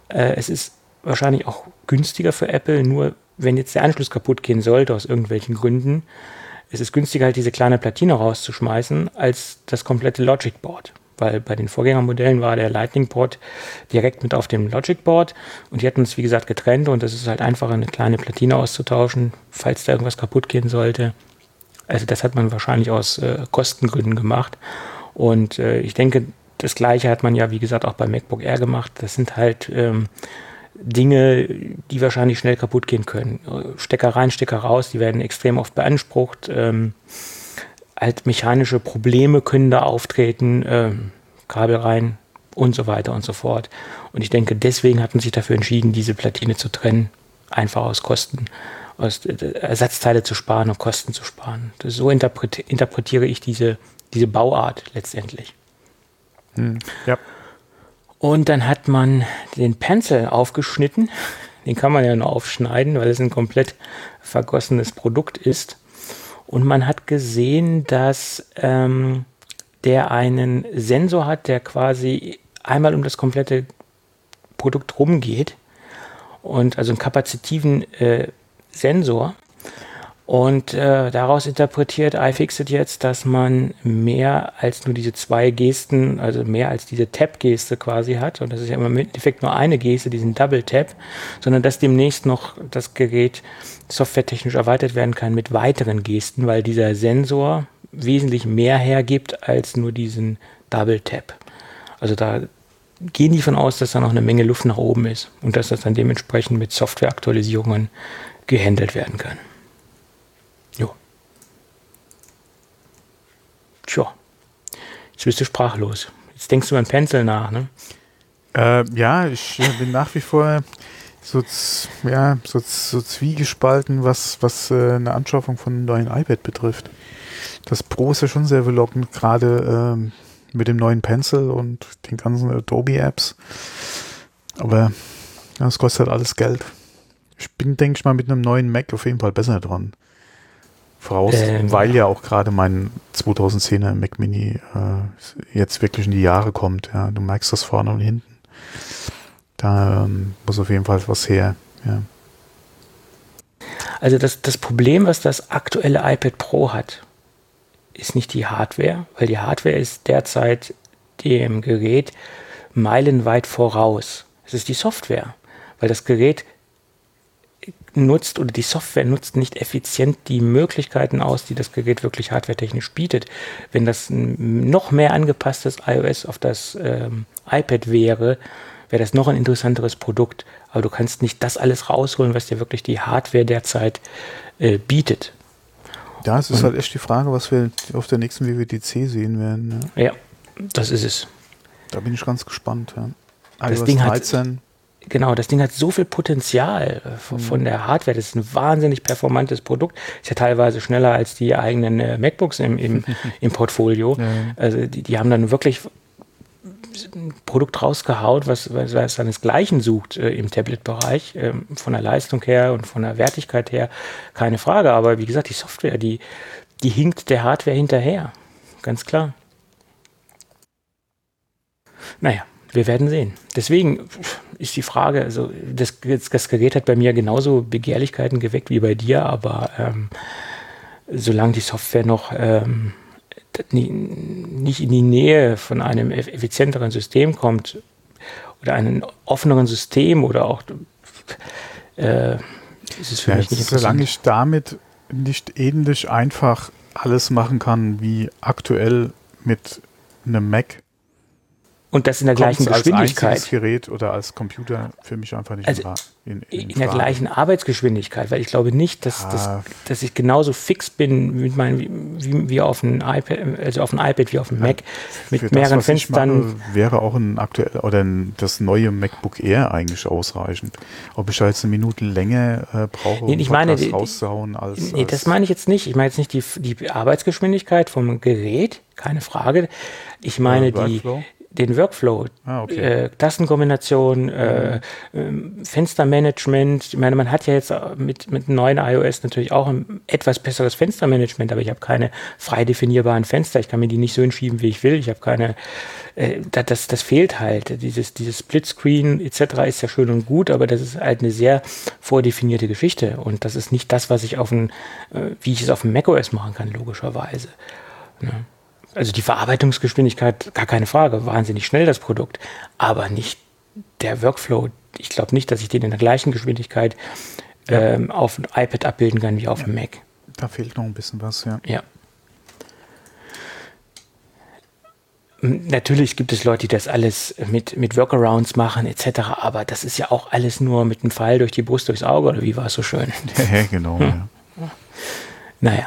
C: Es ist wahrscheinlich auch günstiger für Apple, nur wenn jetzt der Anschluss kaputt gehen sollte aus irgendwelchen Gründen, es ist günstiger, halt diese kleine Platine rauszuschmeißen, als das komplette Logic Board. Weil bei den Vorgängermodellen war der Lightning Port direkt mit auf dem Logic Board und die hatten uns, wie gesagt, getrennt und es ist halt einfacher, eine kleine Platine auszutauschen, falls da irgendwas kaputt gehen sollte. Also das hat man wahrscheinlich aus Kostengründen gemacht und ich denke, das Gleiche hat man ja, wie gesagt, auch beim MacBook Air gemacht. Das sind halt Dinge, die wahrscheinlich schnell kaputt gehen können. Stecker rein, Stecker raus, die werden extrem oft beansprucht. Halt mechanische Probleme können da auftreten, Kabel rein und so weiter und so fort. Und ich denke, deswegen hat man sich dafür entschieden, diese Platine zu trennen, einfach aus Kosten, aus Ersatzteile zu sparen und Kosten zu sparen. So interpretiere ich diese Bauart letztendlich.
B: Ja.
C: Und dann hat man den Pencil aufgeschnitten. Den kann man ja nur aufschneiden, weil es ein komplett vergossenes Produkt ist. Und man hat gesehen, dass der einen Sensor hat, der quasi einmal um das komplette Produkt rumgeht. Und also einen kapazitiven Sensor. Und daraus interpretiert iFixit jetzt, dass man mehr als nur diese 2 Gesten, also mehr als diese Tap-Geste quasi hat. Und das ist ja im Endeffekt nur eine Geste, diesen Double-Tap, sondern dass demnächst noch das Gerät softwaretechnisch erweitert werden kann mit weiteren Gesten, weil dieser Sensor wesentlich mehr hergibt als nur diesen Double-Tap. Also da gehen die von aus, dass da noch eine Menge Luft nach oben ist und dass das dann dementsprechend mit Softwareaktualisierungen gehandelt werden kann. Jo. Tja. Jetzt bist du sprachlos. Jetzt denkst du an Pencil nach, ne?
B: Ja, ich bin nach wie vor so zwiegespalten, was eine Anschaffung von einem neuen iPad betrifft. Das Pro ist ja schon sehr verlockend, gerade mit dem neuen Pencil und den ganzen Adobe-Apps. Aber das kostet halt alles Geld. Ich bin, denke ich mal, mit einem neuen Mac auf jeden Fall besser dran. Weil ja auch gerade mein 2010er Mac Mini jetzt wirklich in die Jahre kommt. Ja. Du merkst das vorne und hinten. Da muss auf jeden Fall was her. Ja.
C: Also das Problem, was das aktuelle iPad Pro hat, ist nicht die Hardware, weil die Hardware ist derzeit dem Gerät meilenweit voraus. Es ist die Software, weil das Gerät nutzt oder die Software nutzt nicht effizient die Möglichkeiten aus, die das Gerät wirklich hardwaretechnisch bietet. Wenn das ein noch mehr angepasstes iOS auf das iPad wäre, wäre das noch ein interessanteres Produkt. Aber du kannst nicht das alles rausholen, was dir wirklich die Hardware derzeit bietet.
B: Ja, es ist halt echt die Frage, was wir auf der nächsten WWDC sehen werden.
C: Ja, das ist es.
B: Da bin ich ganz gespannt. Ja.
C: Das Ding 13. Genau, das Ding hat so viel Potenzial von der Hardware. Das ist ein wahnsinnig performantes Produkt. Ist ja teilweise schneller als die eigenen MacBooks im Portfolio. Ja. Also die haben dann wirklich ein Produkt rausgehaut, was seinesgleichen sucht im Tablet-Bereich. Von der Leistung her und von der Wertigkeit her keine Frage. Aber wie gesagt, die Software, die hinkt der Hardware hinterher. Ganz klar. Naja. Wir werden sehen. Deswegen ist die Frage, also das Gerät hat bei mir genauso Begehrlichkeiten geweckt wie bei dir, aber solange die Software noch nicht in die Nähe von einem effizienteren System kommt oder einem offeneren System oder auch ist es für mich nicht interessant.
B: Solange ich damit nicht ähnlich einfach alles machen kann wie aktuell mit einem Mac,
C: und das in der gleichen Geschwindigkeit.
B: Als Gerät oder als Computer für mich einfach nicht
C: in der gleichen Arbeitsgeschwindigkeit, weil ich glaube nicht, dass ich genauso fix bin wie auf einem iPad, also auf dem iPad wie auf dem Mac mit mehreren Fenstern.
B: Wäre auch ein aktuell oder das neue MacBook Air eigentlich ausreichend. Ob ich da jetzt eine Minute länger brauche, um das rauszuhauen als.
C: Nee, das meine ich jetzt nicht. Ich meine jetzt nicht die Arbeitsgeschwindigkeit vom Gerät, keine Frage. Ich meine den Workflow, Tastenkombination, Fenstermanagement. Ich meine, man hat ja jetzt mit dem neuen iOS natürlich auch ein etwas besseres Fenstermanagement, aber ich habe keine frei definierbaren Fenster. Ich kann mir die nicht so hinschieben, wie ich will. Ich habe keine, das fehlt halt. Dieses Splitscreen etc. ist ja schön und gut, aber das ist halt eine sehr vordefinierte Geschichte und das ist nicht das, was ich wie ich es auf dem macOS machen kann, logischerweise. Ja. Also die Verarbeitungsgeschwindigkeit, gar keine Frage, wahnsinnig schnell das Produkt, aber nicht der Workflow. Ich glaube nicht, dass ich den in der gleichen Geschwindigkeit auf dem iPad abbilden kann wie auf dem Mac.
B: Da fehlt noch ein bisschen was, ja.
C: Ja. Natürlich gibt es Leute, die das alles mit Workarounds machen etc., aber das ist ja auch alles nur mit einem Pfeil durch die Brust, durchs Auge, oder wie war es so schön?
B: Ja, genau. Ja.
C: Naja.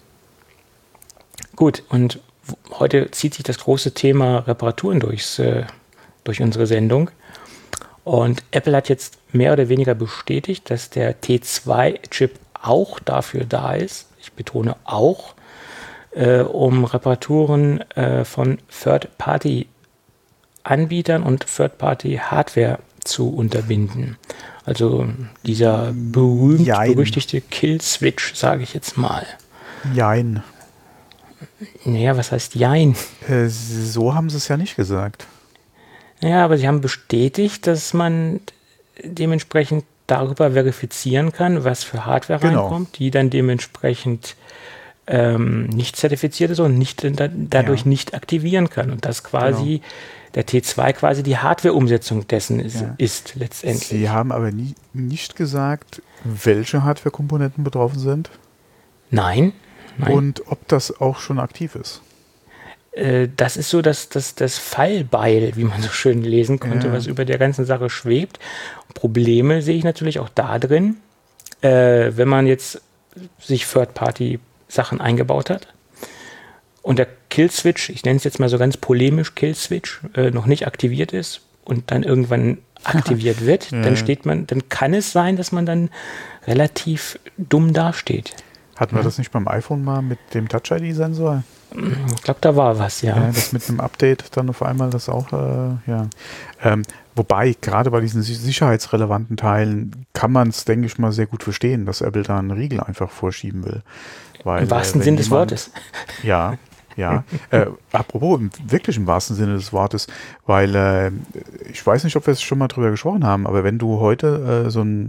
C: Gut, und heute zieht sich das große Thema Reparaturen durch unsere Sendung. Und Apple hat jetzt mehr oder weniger bestätigt, dass der T2-Chip auch dafür da ist, ich betone auch, um Reparaturen von Third-Party-Anbietern und Third-Party-Hardware zu unterbinden. Also dieser berühmt-berüchtigte Kill-Switch, sage ich jetzt mal.
B: Jein.
C: Naja, was heißt Jein?
B: So haben sie es ja nicht gesagt.
C: Ja, aber sie haben bestätigt, dass man dementsprechend darüber verifizieren kann, was für Hardware reinkommt, die dann dementsprechend nicht zertifiziert ist und dadurch nicht aktivieren kann. Und das quasi der T2 quasi die Hardware-Umsetzung dessen ist letztendlich.
B: Sie haben aber nicht gesagt, welche Hardware-Komponenten betroffen sind.
C: Nein.
B: Und ob das auch schon aktiv ist.
C: Das ist so das Fallbeil, wie man so schön lesen konnte, was über der ganzen Sache schwebt. Probleme sehe ich natürlich auch da drin, wenn man jetzt sich Third-Party-Sachen eingebaut hat und der Kill-Switch, ich nenne es jetzt mal so ganz polemisch Kill-Switch, noch nicht aktiviert ist und dann irgendwann aktiviert wird, dann kann es sein, dass man dann relativ dumm dasteht.
B: Hatten wir das nicht beim iPhone mal mit dem Touch-ID-Sensor?
C: Ich glaube, da war was, ja.
B: Das mit einem Update dann auf einmal das auch, wobei, gerade bei diesen sicherheitsrelevanten Teilen kann man es, denke ich mal, sehr gut verstehen, dass Apple da einen Riegel einfach vorschieben will. Weil,
C: im wahrsten Sinn des Wortes.
B: Ja. Apropos, wirklich im wahrsten Sinne des Wortes, weil ich weiß nicht, ob wir es schon mal drüber gesprochen haben, aber wenn du heute so ein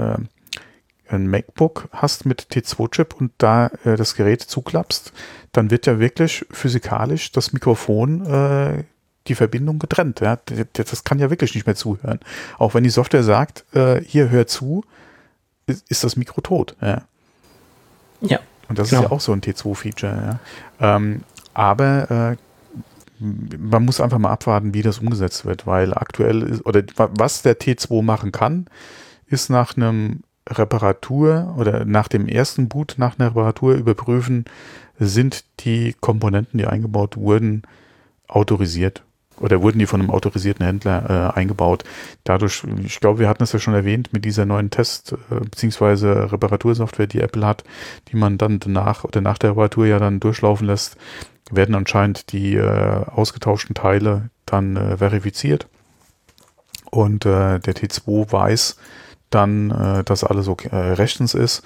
B: MacBook hast mit T2-Chip und da das Gerät zuklappst, dann wird ja wirklich physikalisch das Mikrofon, die Verbindung getrennt. Ja? Das kann ja wirklich nicht mehr zuhören. Auch wenn die Software sagt, hier hör zu, ist das Mikro tot. Ja. Und das ist ja auch so ein T2-Feature. Ja? Aber man muss einfach mal abwarten, wie das umgesetzt wird, weil aktuell ist, oder was der T2 machen kann, ist nach einem Reparatur oder nach dem ersten Boot nach einer Reparatur überprüfen, sind die Komponenten, die eingebaut wurden, autorisiert oder wurden die von einem autorisierten Händler eingebaut. Dadurch, ich glaube, wir hatten es ja schon erwähnt, mit dieser neuen Test- bzw. Reparatursoftware, die Apple hat, die man dann nach der Reparatur ja dann durchlaufen lässt, werden anscheinend die ausgetauschten Teile dann verifiziert. Und der T2 weiß dann, dass alles okay, rechtens ist.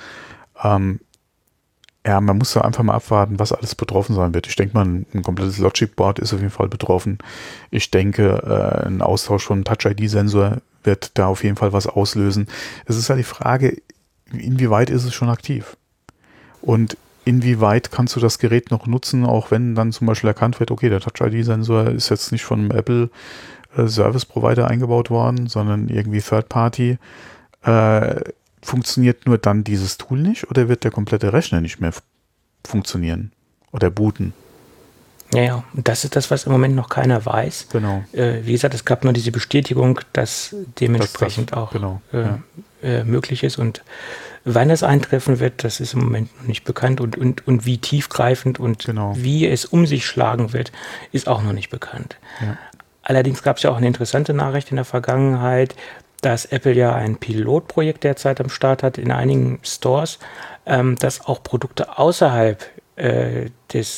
B: Man muss da einfach mal abwarten, was alles betroffen sein wird. Ich denke mal, ein komplettes Logic-Board ist auf jeden Fall betroffen. Ich denke, ein Austausch von Touch-ID-Sensor wird da auf jeden Fall was auslösen. Es ist ja die Frage, inwieweit ist es schon aktiv? Und inwieweit kannst du das Gerät noch nutzen, auch wenn dann zum Beispiel erkannt wird, okay, der Touch-ID-Sensor ist jetzt nicht von einem Apple-Service-Provider eingebaut worden, sondern irgendwie Third-Party. Funktioniert nur dann dieses Tool nicht oder wird der komplette Rechner nicht mehr funktionieren oder booten?
C: Ja, und das ist das, was im Moment noch keiner weiß.
B: Genau.
C: Wie gesagt, es gab nur diese Bestätigung, dass dementsprechend möglich ist. Und wann es eintreffen wird, das ist im Moment noch nicht bekannt. Und wie tiefgreifend und wie es um sich schlagen wird, ist auch noch nicht bekannt. Ja. Allerdings gab es ja auch eine interessante Nachricht in der Vergangenheit, dass Apple ja ein Pilotprojekt derzeit am Start hat in einigen Stores, dass auch Produkte außerhalb des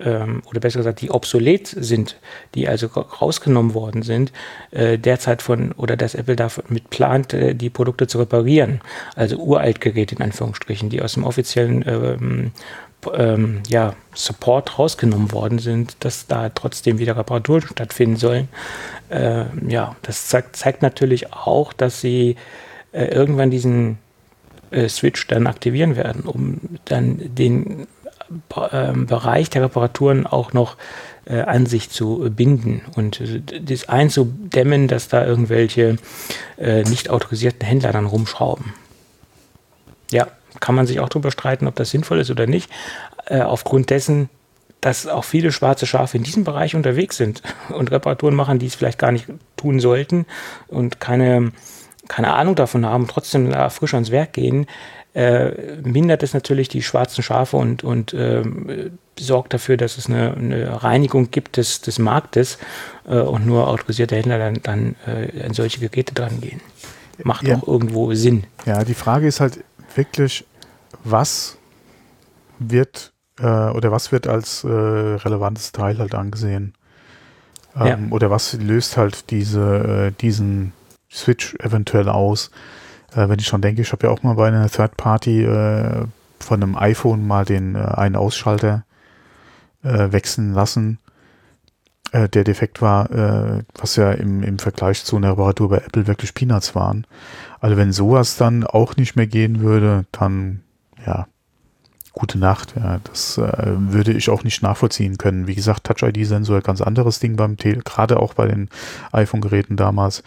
C: oder besser gesagt, die obsolet sind, die also rausgenommen worden sind, derzeit dass Apple damit plant, die Produkte zu reparieren. Also Uraltgeräte in Anführungsstrichen, die aus dem offiziellen Support rausgenommen worden sind, dass da trotzdem wieder Reparaturen stattfinden sollen. Das zeigt natürlich auch, dass sie irgendwann diesen Switch dann aktivieren werden, um dann den Bereich der Reparaturen auch noch an sich zu binden und das einzudämmen, dass da irgendwelche nicht autorisierten Händler dann rumschrauben. Ja, kann man sich auch darüber streiten, ob das sinnvoll ist oder nicht, aufgrund dessen, dass auch viele schwarze Schafe in diesem Bereich unterwegs sind und Reparaturen machen, die es vielleicht gar nicht tun sollten und keine Ahnung davon haben, trotzdem frisch ans Werk gehen, mindert es natürlich die schwarzen Schafe und sorgt dafür, dass es eine Reinigung gibt des Marktes und nur autorisierte Händler dann an solche Geräte dran gehen. Macht auch irgendwo Sinn.
B: Ja, die Frage ist halt wirklich, was wird als relevantes Teil halt angesehen? Oder was löst halt diesen Switch eventuell aus? Wenn ich schon denke, ich habe ja auch mal bei einer Third Party von einem iPhone mal den einen Ausschalter wechseln lassen, der defekt war, was ja im Vergleich zu einer Reparatur bei Apple wirklich Peanuts waren. Also wenn sowas dann auch nicht mehr gehen würde, dann ja, gute Nacht. Ja, das würde ich auch nicht nachvollziehen können. Wie gesagt, Touch-ID-Sensor, ganz anderes Ding gerade auch bei den iPhone-Geräten damals.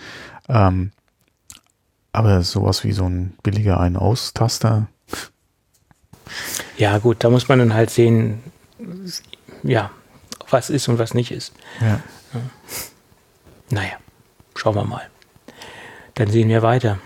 B: Aber sowas wie so ein billiger Ein-Aus-Taster.
C: Ja gut, da muss man dann halt sehen, ja, was ist und was nicht ist.
B: Ja.
C: Naja, schauen wir mal. Dann sehen wir weiter.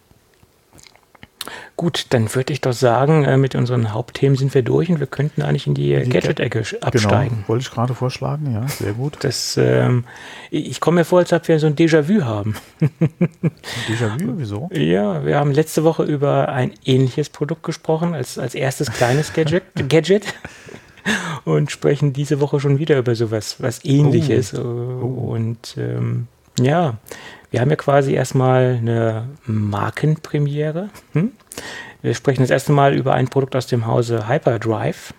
C: Gut, dann würde ich doch sagen, mit unseren Hauptthemen sind wir durch und wir könnten eigentlich in die Gadget-Ecke absteigen.
B: Genau, wollte ich gerade vorschlagen, ja, sehr gut.
C: Ich komme mir vor, als ob wir so ein Déjà-vu haben.
B: Déjà-vu, wieso?
C: Ja, wir haben letzte Woche über ein ähnliches Produkt gesprochen, als erstes kleines Gadget. Und sprechen diese Woche schon wieder über sowas, was Ähnliches. Und wir haben ja quasi erstmal eine Markenpremiere. Wir sprechen das erste Mal über ein Produkt aus dem Hause Hyperdrive.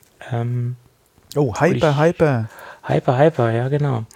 B: Hyper.
C: Hyper, ja, genau.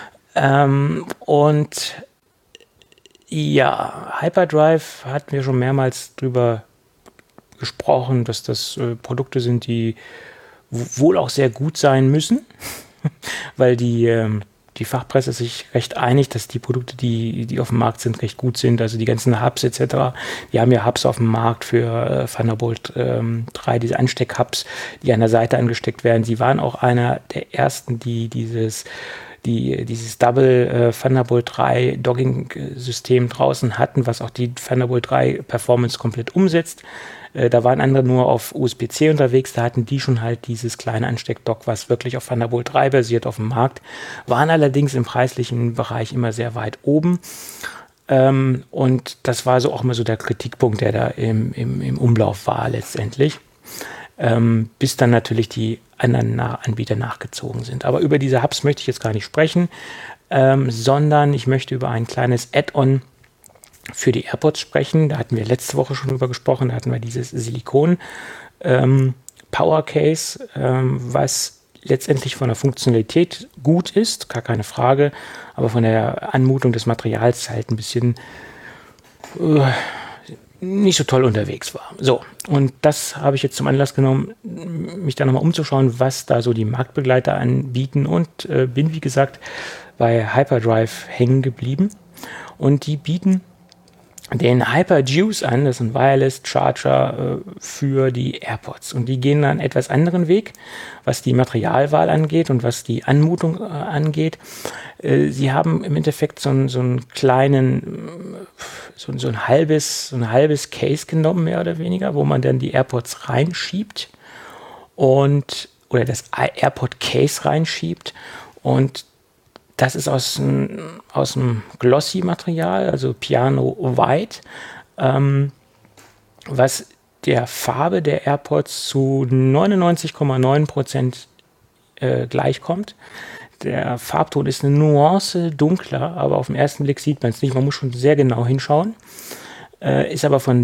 C: Hyperdrive hatten wir schon mehrmals drüber gesprochen, dass das Produkte sind, die wohl auch sehr gut sein müssen, weil die Fachpresse ist sich recht einig, dass die Produkte, die auf dem Markt sind, recht gut sind. Also die ganzen Hubs etc. Die haben ja Hubs auf dem Markt für Thunderbolt 3, diese Ansteck-Hubs, die an der Seite angesteckt werden. Sie waren auch einer der ersten, die dieses Double Thunderbolt 3 Dogging-System draußen hatten, was auch die Thunderbolt 3 Performance komplett umsetzt. Da waren andere nur auf USB-C unterwegs, da hatten die schon halt dieses kleine Ansteckdock, was wirklich auf Thunderbolt 3 basiert, auf dem Markt, waren allerdings im preislichen Bereich immer sehr weit oben. Und das war so auch mal so der Kritikpunkt, der da im Umlauf war letztendlich, bis dann natürlich die anderen Anbieter nachgezogen sind. Aber über diese Hubs möchte ich jetzt gar nicht sprechen, sondern ich möchte über ein kleines Add-on für die AirPods sprechen. Da hatten wir letzte Woche schon drüber gesprochen. Da hatten wir dieses Silikon Power Case, was letztendlich von der Funktionalität gut ist, gar keine Frage, aber von der Anmutung des Materials halt ein bisschen nicht so toll unterwegs war. So, und das habe ich jetzt zum Anlass genommen, mich da nochmal umzuschauen, was da so die Marktbegleiter anbieten und bin, wie gesagt, bei Hyperdrive hängen geblieben. Und die bieten den HyperJuice an, das ist ein Wireless Charger für die AirPods. Und die gehen einen etwas anderen Weg, was die Materialwahl angeht und was die Anmutung angeht. Sie haben im Endeffekt so einen kleinen, so ein halbes Case genommen, mehr oder weniger, wo man dann die AirPods reinschiebt oder das AirPod Case reinschiebt. Und das ist aus dem Glossy-Material, also Piano White, was der Farbe der AirPods zu 99,9% gleichkommt. Der Farbton ist eine Nuance dunkler, aber auf den ersten Blick sieht man es nicht. Man muss schon sehr genau hinschauen. Ist aber vom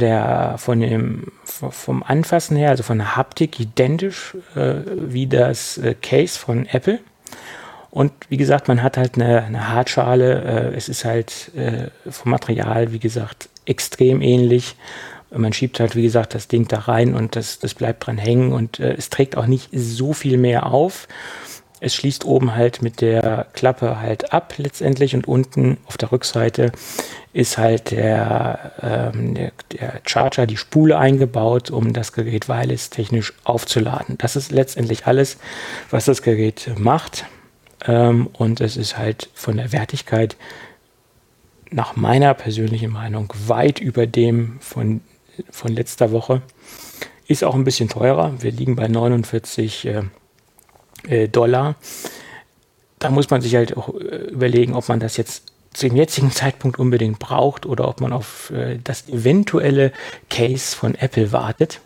C: Anfassen her, also von der Haptik, identisch wie das Case von Apple. Und wie gesagt, man hat halt eine Hartschale. Es ist halt vom Material, wie gesagt, extrem ähnlich. Man schiebt halt, wie gesagt, das Ding da rein und das bleibt dran hängen. Und es trägt auch nicht so viel mehr auf. Es schließt oben halt mit der Klappe halt ab letztendlich und unten auf der Rückseite ist halt der Charger, die Spule eingebaut, um das Gerät wireless-technisch aufzuladen. Das ist letztendlich alles, was das Gerät macht. Und es ist halt von der Wertigkeit nach meiner persönlichen Meinung weit über dem von letzter Woche. Ist auch ein bisschen teurer. Wir liegen bei 49 $. Da muss man sich halt auch überlegen, ob man das jetzt zu dem jetzigen Zeitpunkt unbedingt braucht oder ob man auf das eventuelle Case von Apple wartet.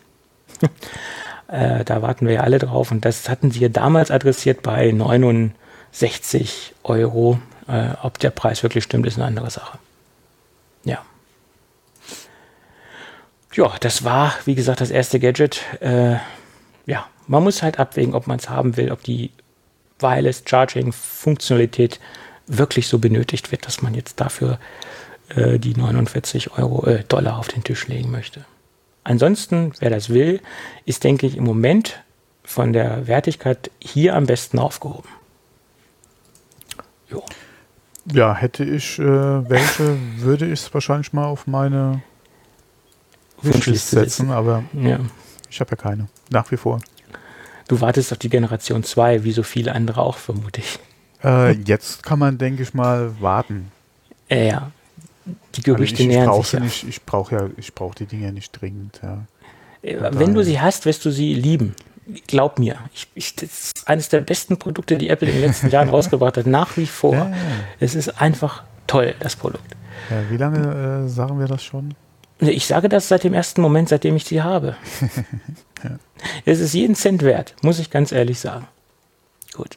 C: Da warten wir ja alle drauf und das hatten sie ja damals adressiert bei 69 €. Ob der Preis wirklich stimmt, ist eine andere Sache. Ja. Ja, das war, wie gesagt, das erste Gadget. Ja, man muss halt abwägen, ob man es haben will, ob die Wireless Charging Funktionalität wirklich so benötigt wird, dass man jetzt dafür die 49 $, auf den Tisch legen möchte. Ansonsten, wer das will, ist, denke ich, im Moment von der Wertigkeit hier am besten aufgehoben. Jo.
B: Ja, hätte ich welche, würde ich es wahrscheinlich mal auf meine Wunschliste setzen, aber
C: ja.
B: Ich habe ja keine, nach wie vor.
C: Du wartest auf die Generation 2, wie so viele andere auch, vermute ich.
B: Jetzt kann man, denke ich mal, warten.
C: Ja, die Gerüchte nähern sich ja.
B: Ich brauche die Dinge nicht dringend. Ja.
C: Wenn du sie hast, wirst du sie lieben. Glaub mir. Das ist eines der besten Produkte, die Apple in den letzten Jahren rausgebracht hat. Nach wie vor. Ja. Es ist einfach toll, das Produkt.
B: Ja, wie lange sagen wir das schon?
C: Ich sage das seit dem ersten Moment, seitdem ich sie habe. Ja. Es ist jeden Cent wert, muss ich ganz ehrlich sagen. Gut.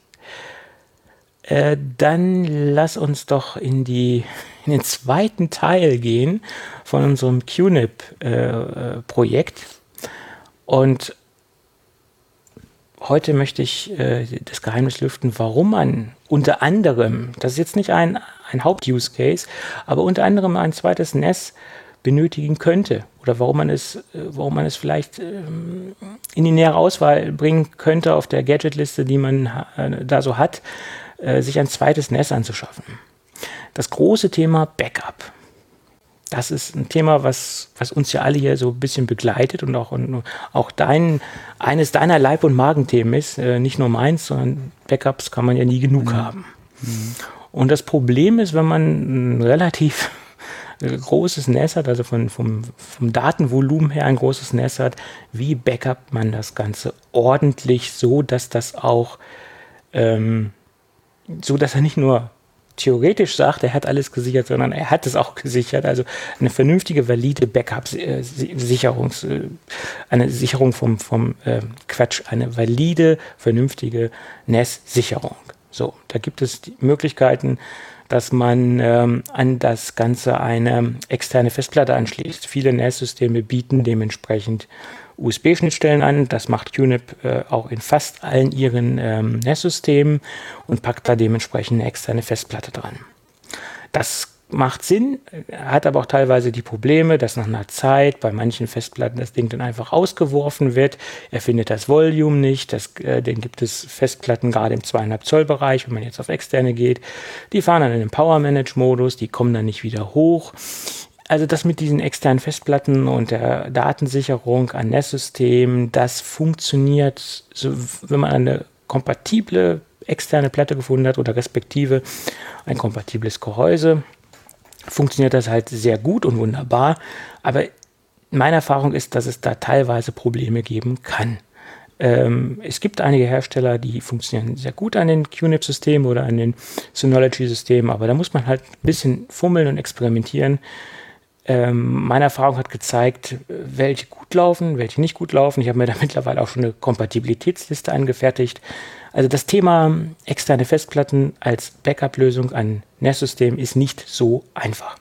C: Dann lass uns doch in den zweiten Teil gehen von unserem QNIP-Projekt. Und heute möchte ich das Geheimnis lüften, warum man unter anderem, das ist jetzt nicht ein Haupt-Use-Case, aber unter anderem ein zweites NAS benötigen könnte oder warum man es vielleicht in die nähere Auswahl bringen könnte auf der Gadget-Liste, die man da so hat, sich ein zweites NAS anzuschaffen. Das große Thema Backup. Das ist ein Thema, was uns ja alle hier so ein bisschen begleitet und auch eines deiner Leib- und Magenthemen ist, nicht nur meins, sondern Backups kann man ja nie genug haben. Mhm. Und das Problem ist, wenn man ein relativ großes NAS hat, also vom Datenvolumen her ein großes NAS hat, wie backupt man das Ganze ordentlich, so dass das auch, so dass er nicht nur theoretisch sagt, er hat alles gesichert, sondern er hat es auch gesichert. Also eine vernünftige, valide Backup-Sicherung, eine Sicherung eine valide, vernünftige NAS-Sicherung. So, da gibt es die Möglichkeiten, dass man an das Ganze eine externe Festplatte anschließt. Viele NAS-Systeme bieten dementsprechend USB-Schnittstellen an. Das macht QNIP auch in fast allen ihren NAS-Systemen und packt da dementsprechend eine externe Festplatte dran. Das macht Sinn, hat aber auch teilweise die Probleme, dass nach einer Zeit bei manchen Festplatten das Ding dann einfach ausgeworfen wird. Er findet das Volume nicht. Den gibt es Festplatten gerade im 2,5 Zoll Bereich, wenn man jetzt auf externe geht. Die fahren dann in den Power-Manage-Modus, die kommen dann nicht wieder hoch. Also das mit diesen externen Festplatten und der Datensicherung an NAS-Systemen, das funktioniert, so, wenn man eine kompatible externe Platte gefunden hat oder respektive ein kompatibles Gehäuse, funktioniert das halt sehr gut und wunderbar. Aber meine Erfahrung ist, dass es da teilweise Probleme geben kann. Es gibt einige Hersteller, die funktionieren sehr gut an den QNIP-Systemen oder an den Synology-Systemen, aber da muss man halt ein bisschen fummeln und experimentieren. Meine Erfahrung hat gezeigt, welche gut laufen, welche nicht gut laufen. Ich habe mir da mittlerweile auch schon eine Kompatibilitätsliste angefertigt. Also das Thema externe Festplatten als Backup-Lösung an NAS-System ist nicht so einfach.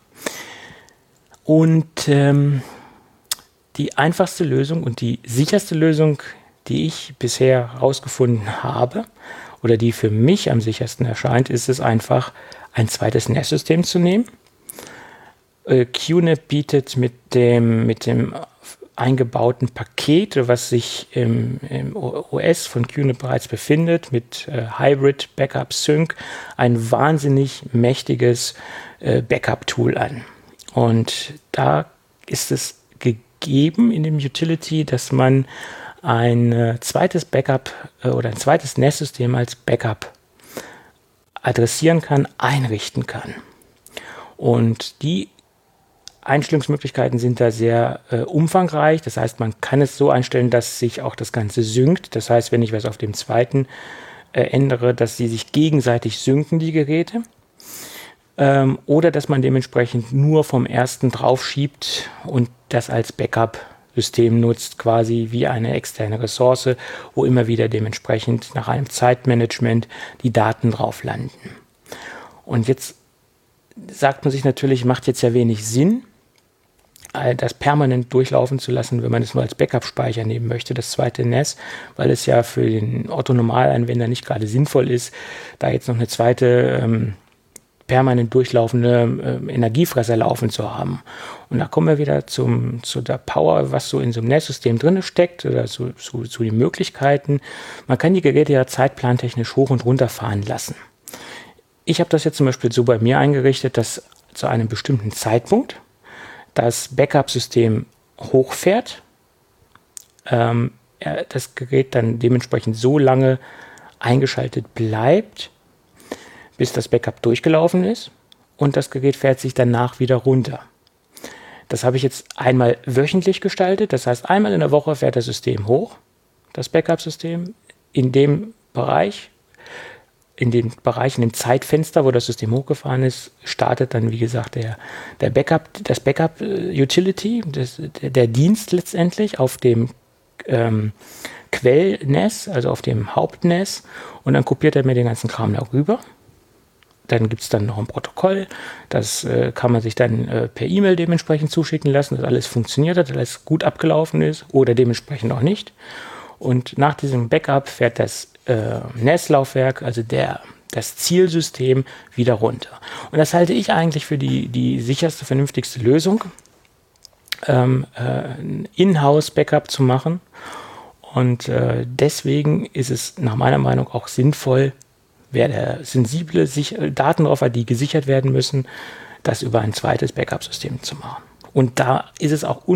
C: Und die einfachste Lösung und die sicherste Lösung, die ich bisher herausgefunden habe oder die für mich am sichersten erscheint, ist es einfach, ein zweites NAS-System zu nehmen. QNAP bietet mit dem eingebauten Paket, was sich im OS von QNAP bereits befindet, mit Hybrid Backup Sync, ein wahnsinnig mächtiges Backup-Tool an. Und da ist es gegeben in dem Utility, dass man ein zweites Backup oder ein zweites NAS-System als Backup adressieren kann, einrichten kann. Und die Einstellungsmöglichkeiten sind da sehr umfangreich. Das heißt, man kann es so einstellen, dass sich auch das Ganze synkt. Das heißt, wenn ich was auf dem zweiten ändere, dass sie sich gegenseitig synken, die Geräte. Oder dass man dementsprechend nur vom ersten drauf schiebt und das als Backup-System nutzt, quasi wie eine externe Ressource, wo immer wieder dementsprechend nach einem Zeitmanagement die Daten drauf landen. Und jetzt sagt man sich natürlich, macht jetzt ja wenig Sinn, das permanent durchlaufen zu lassen, wenn man es nur als Backup-Speicher nehmen möchte, das zweite NAS, weil es ja für den Otto-Normalanwender nicht gerade sinnvoll ist, da jetzt noch eine zweite permanent durchlaufende Energiefresser laufen zu haben. Und da kommen wir wieder zu der Power, was so in so einem NAS-System drin steckt, oder zu den Möglichkeiten. Man kann die Geräte ja zeitplantechnisch hoch und runter fahren lassen. Ich habe das jetzt zum Beispiel so bei mir eingerichtet, dass zu einem bestimmten Zeitpunkt das Backup-System hochfährt, das Gerät dann dementsprechend so lange eingeschaltet bleibt, bis das Backup durchgelaufen ist, und das Gerät fährt sich danach wieder runter. Das habe ich jetzt einmal wöchentlich gestaltet, das heißt, einmal in der Woche fährt das System hoch, das Backup-System, in dem im Zeitfenster, wo das System hochgefahren ist, startet dann, wie gesagt, das Backup-Utility, der Dienst letztendlich auf dem Quell-NAS, also auf dem Haupt-NAS, und dann kopiert er mir den ganzen Kram darüber. Dann gibt es dann noch ein Protokoll, das kann man sich dann per E-Mail dementsprechend zuschicken lassen, dass alles funktioniert hat, dass alles gut abgelaufen ist oder dementsprechend auch nicht. Und nach diesem Backup fährt das NAS-Laufwerk, also das Zielsystem, wieder runter. Und das halte ich eigentlich für die sicherste, vernünftigste Lösung, In-House-Backup zu machen. Und deswegen ist es nach meiner Meinung auch sinnvoll, wer da sensible Daten drauf hat, die gesichert werden müssen, das über ein zweites Backup-System zu machen. Und da ist es auch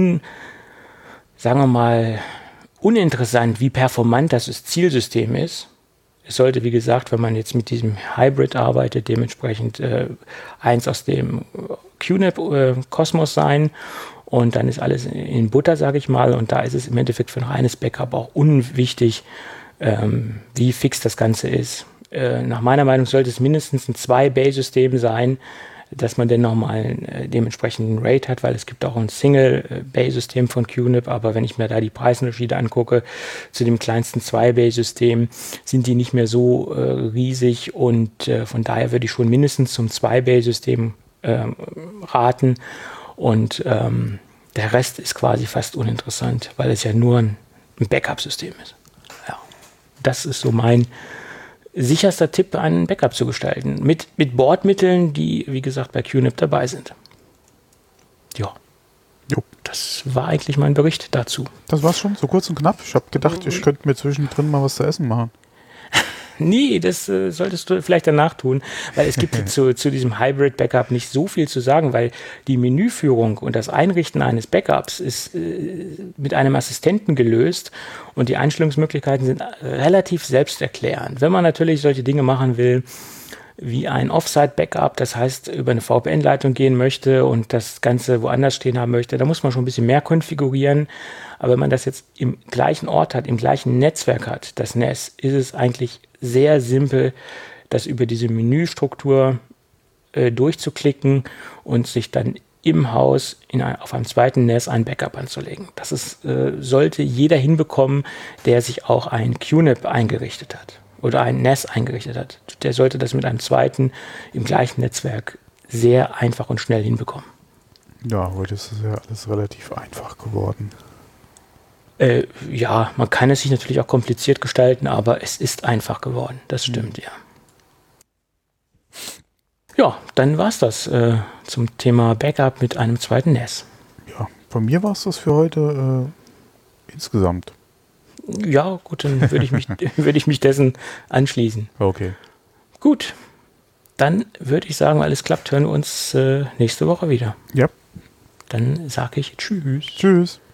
C: uninteressant, wie performant das Zielsystem ist. Es sollte, wie gesagt, wenn man jetzt mit diesem Hybrid arbeitet, dementsprechend eins aus dem QNAP-Kosmos sein, und dann ist alles in Butter, sage ich mal, und da ist es im Endeffekt für ein reines Backup auch unwichtig, wie fix das Ganze ist. Nach meiner Meinung sollte es mindestens ein 2-Bay-System sein, dass man dann nochmal dementsprechend einen RAID hat, weil es gibt auch ein Single-Bay-System von QNAP, aber wenn ich mir da die Preisunterschiede angucke, zu dem kleinsten 2-Bay-System sind die nicht mehr so riesig, und von daher würde ich schon mindestens zum 2-Bay-System raten, und der Rest ist quasi fast uninteressant, weil es ja nur ein Backup-System ist. Ja. Das ist so mein sicherster Tipp, einen Backup zu gestalten. Mit Bordmitteln, die, wie gesagt, bei QNAP dabei sind. Ja. Jo. Das war eigentlich mein Bericht dazu.
B: Das war's schon, so kurz und knapp. Ich habe gedacht, ich könnte mir zwischendrin mal was zu essen machen.
C: Nee, das solltest du vielleicht danach tun, weil es gibt zu diesem Hybrid-Backup nicht so viel zu sagen, weil die Menüführung und das Einrichten eines Backups ist mit einem Assistenten gelöst, und die Einstellungsmöglichkeiten sind relativ selbsterklärend. Wenn man natürlich solche Dinge machen will, wie ein Offsite-Backup, das heißt, über eine VPN-Leitung gehen möchte und das Ganze woanders stehen haben möchte, da muss man schon ein bisschen mehr konfigurieren. Aber wenn man das jetzt im gleichen Ort hat, im gleichen Netzwerk hat, das NAS, ist es eigentlich sehr simpel, das über diese Menüstruktur durchzuklicken und sich dann im Haus auf einem zweiten NAS ein Backup anzulegen. Das sollte jeder hinbekommen, der sich auch ein QNAP eingerichtet hat oder ein NAS eingerichtet hat, der sollte das mit einem zweiten im gleichen Netzwerk sehr einfach und schnell hinbekommen.
B: Ja, heute ist es ja alles relativ einfach geworden.
C: Ja, man kann es sich natürlich auch kompliziert gestalten, aber es ist einfach geworden. Das stimmt, ja. Ja, dann war es das zum Thema Backup mit einem zweiten NAS.
B: Ja, von mir war es das für heute insgesamt.
C: Ja, gut, dann würde ich mich dessen anschließen.
B: Okay.
C: Gut, dann würde ich sagen, alles klappt, hören wir uns nächste Woche wieder.
B: Ja.
C: Dann sage ich Tschüss.
B: Tschüss.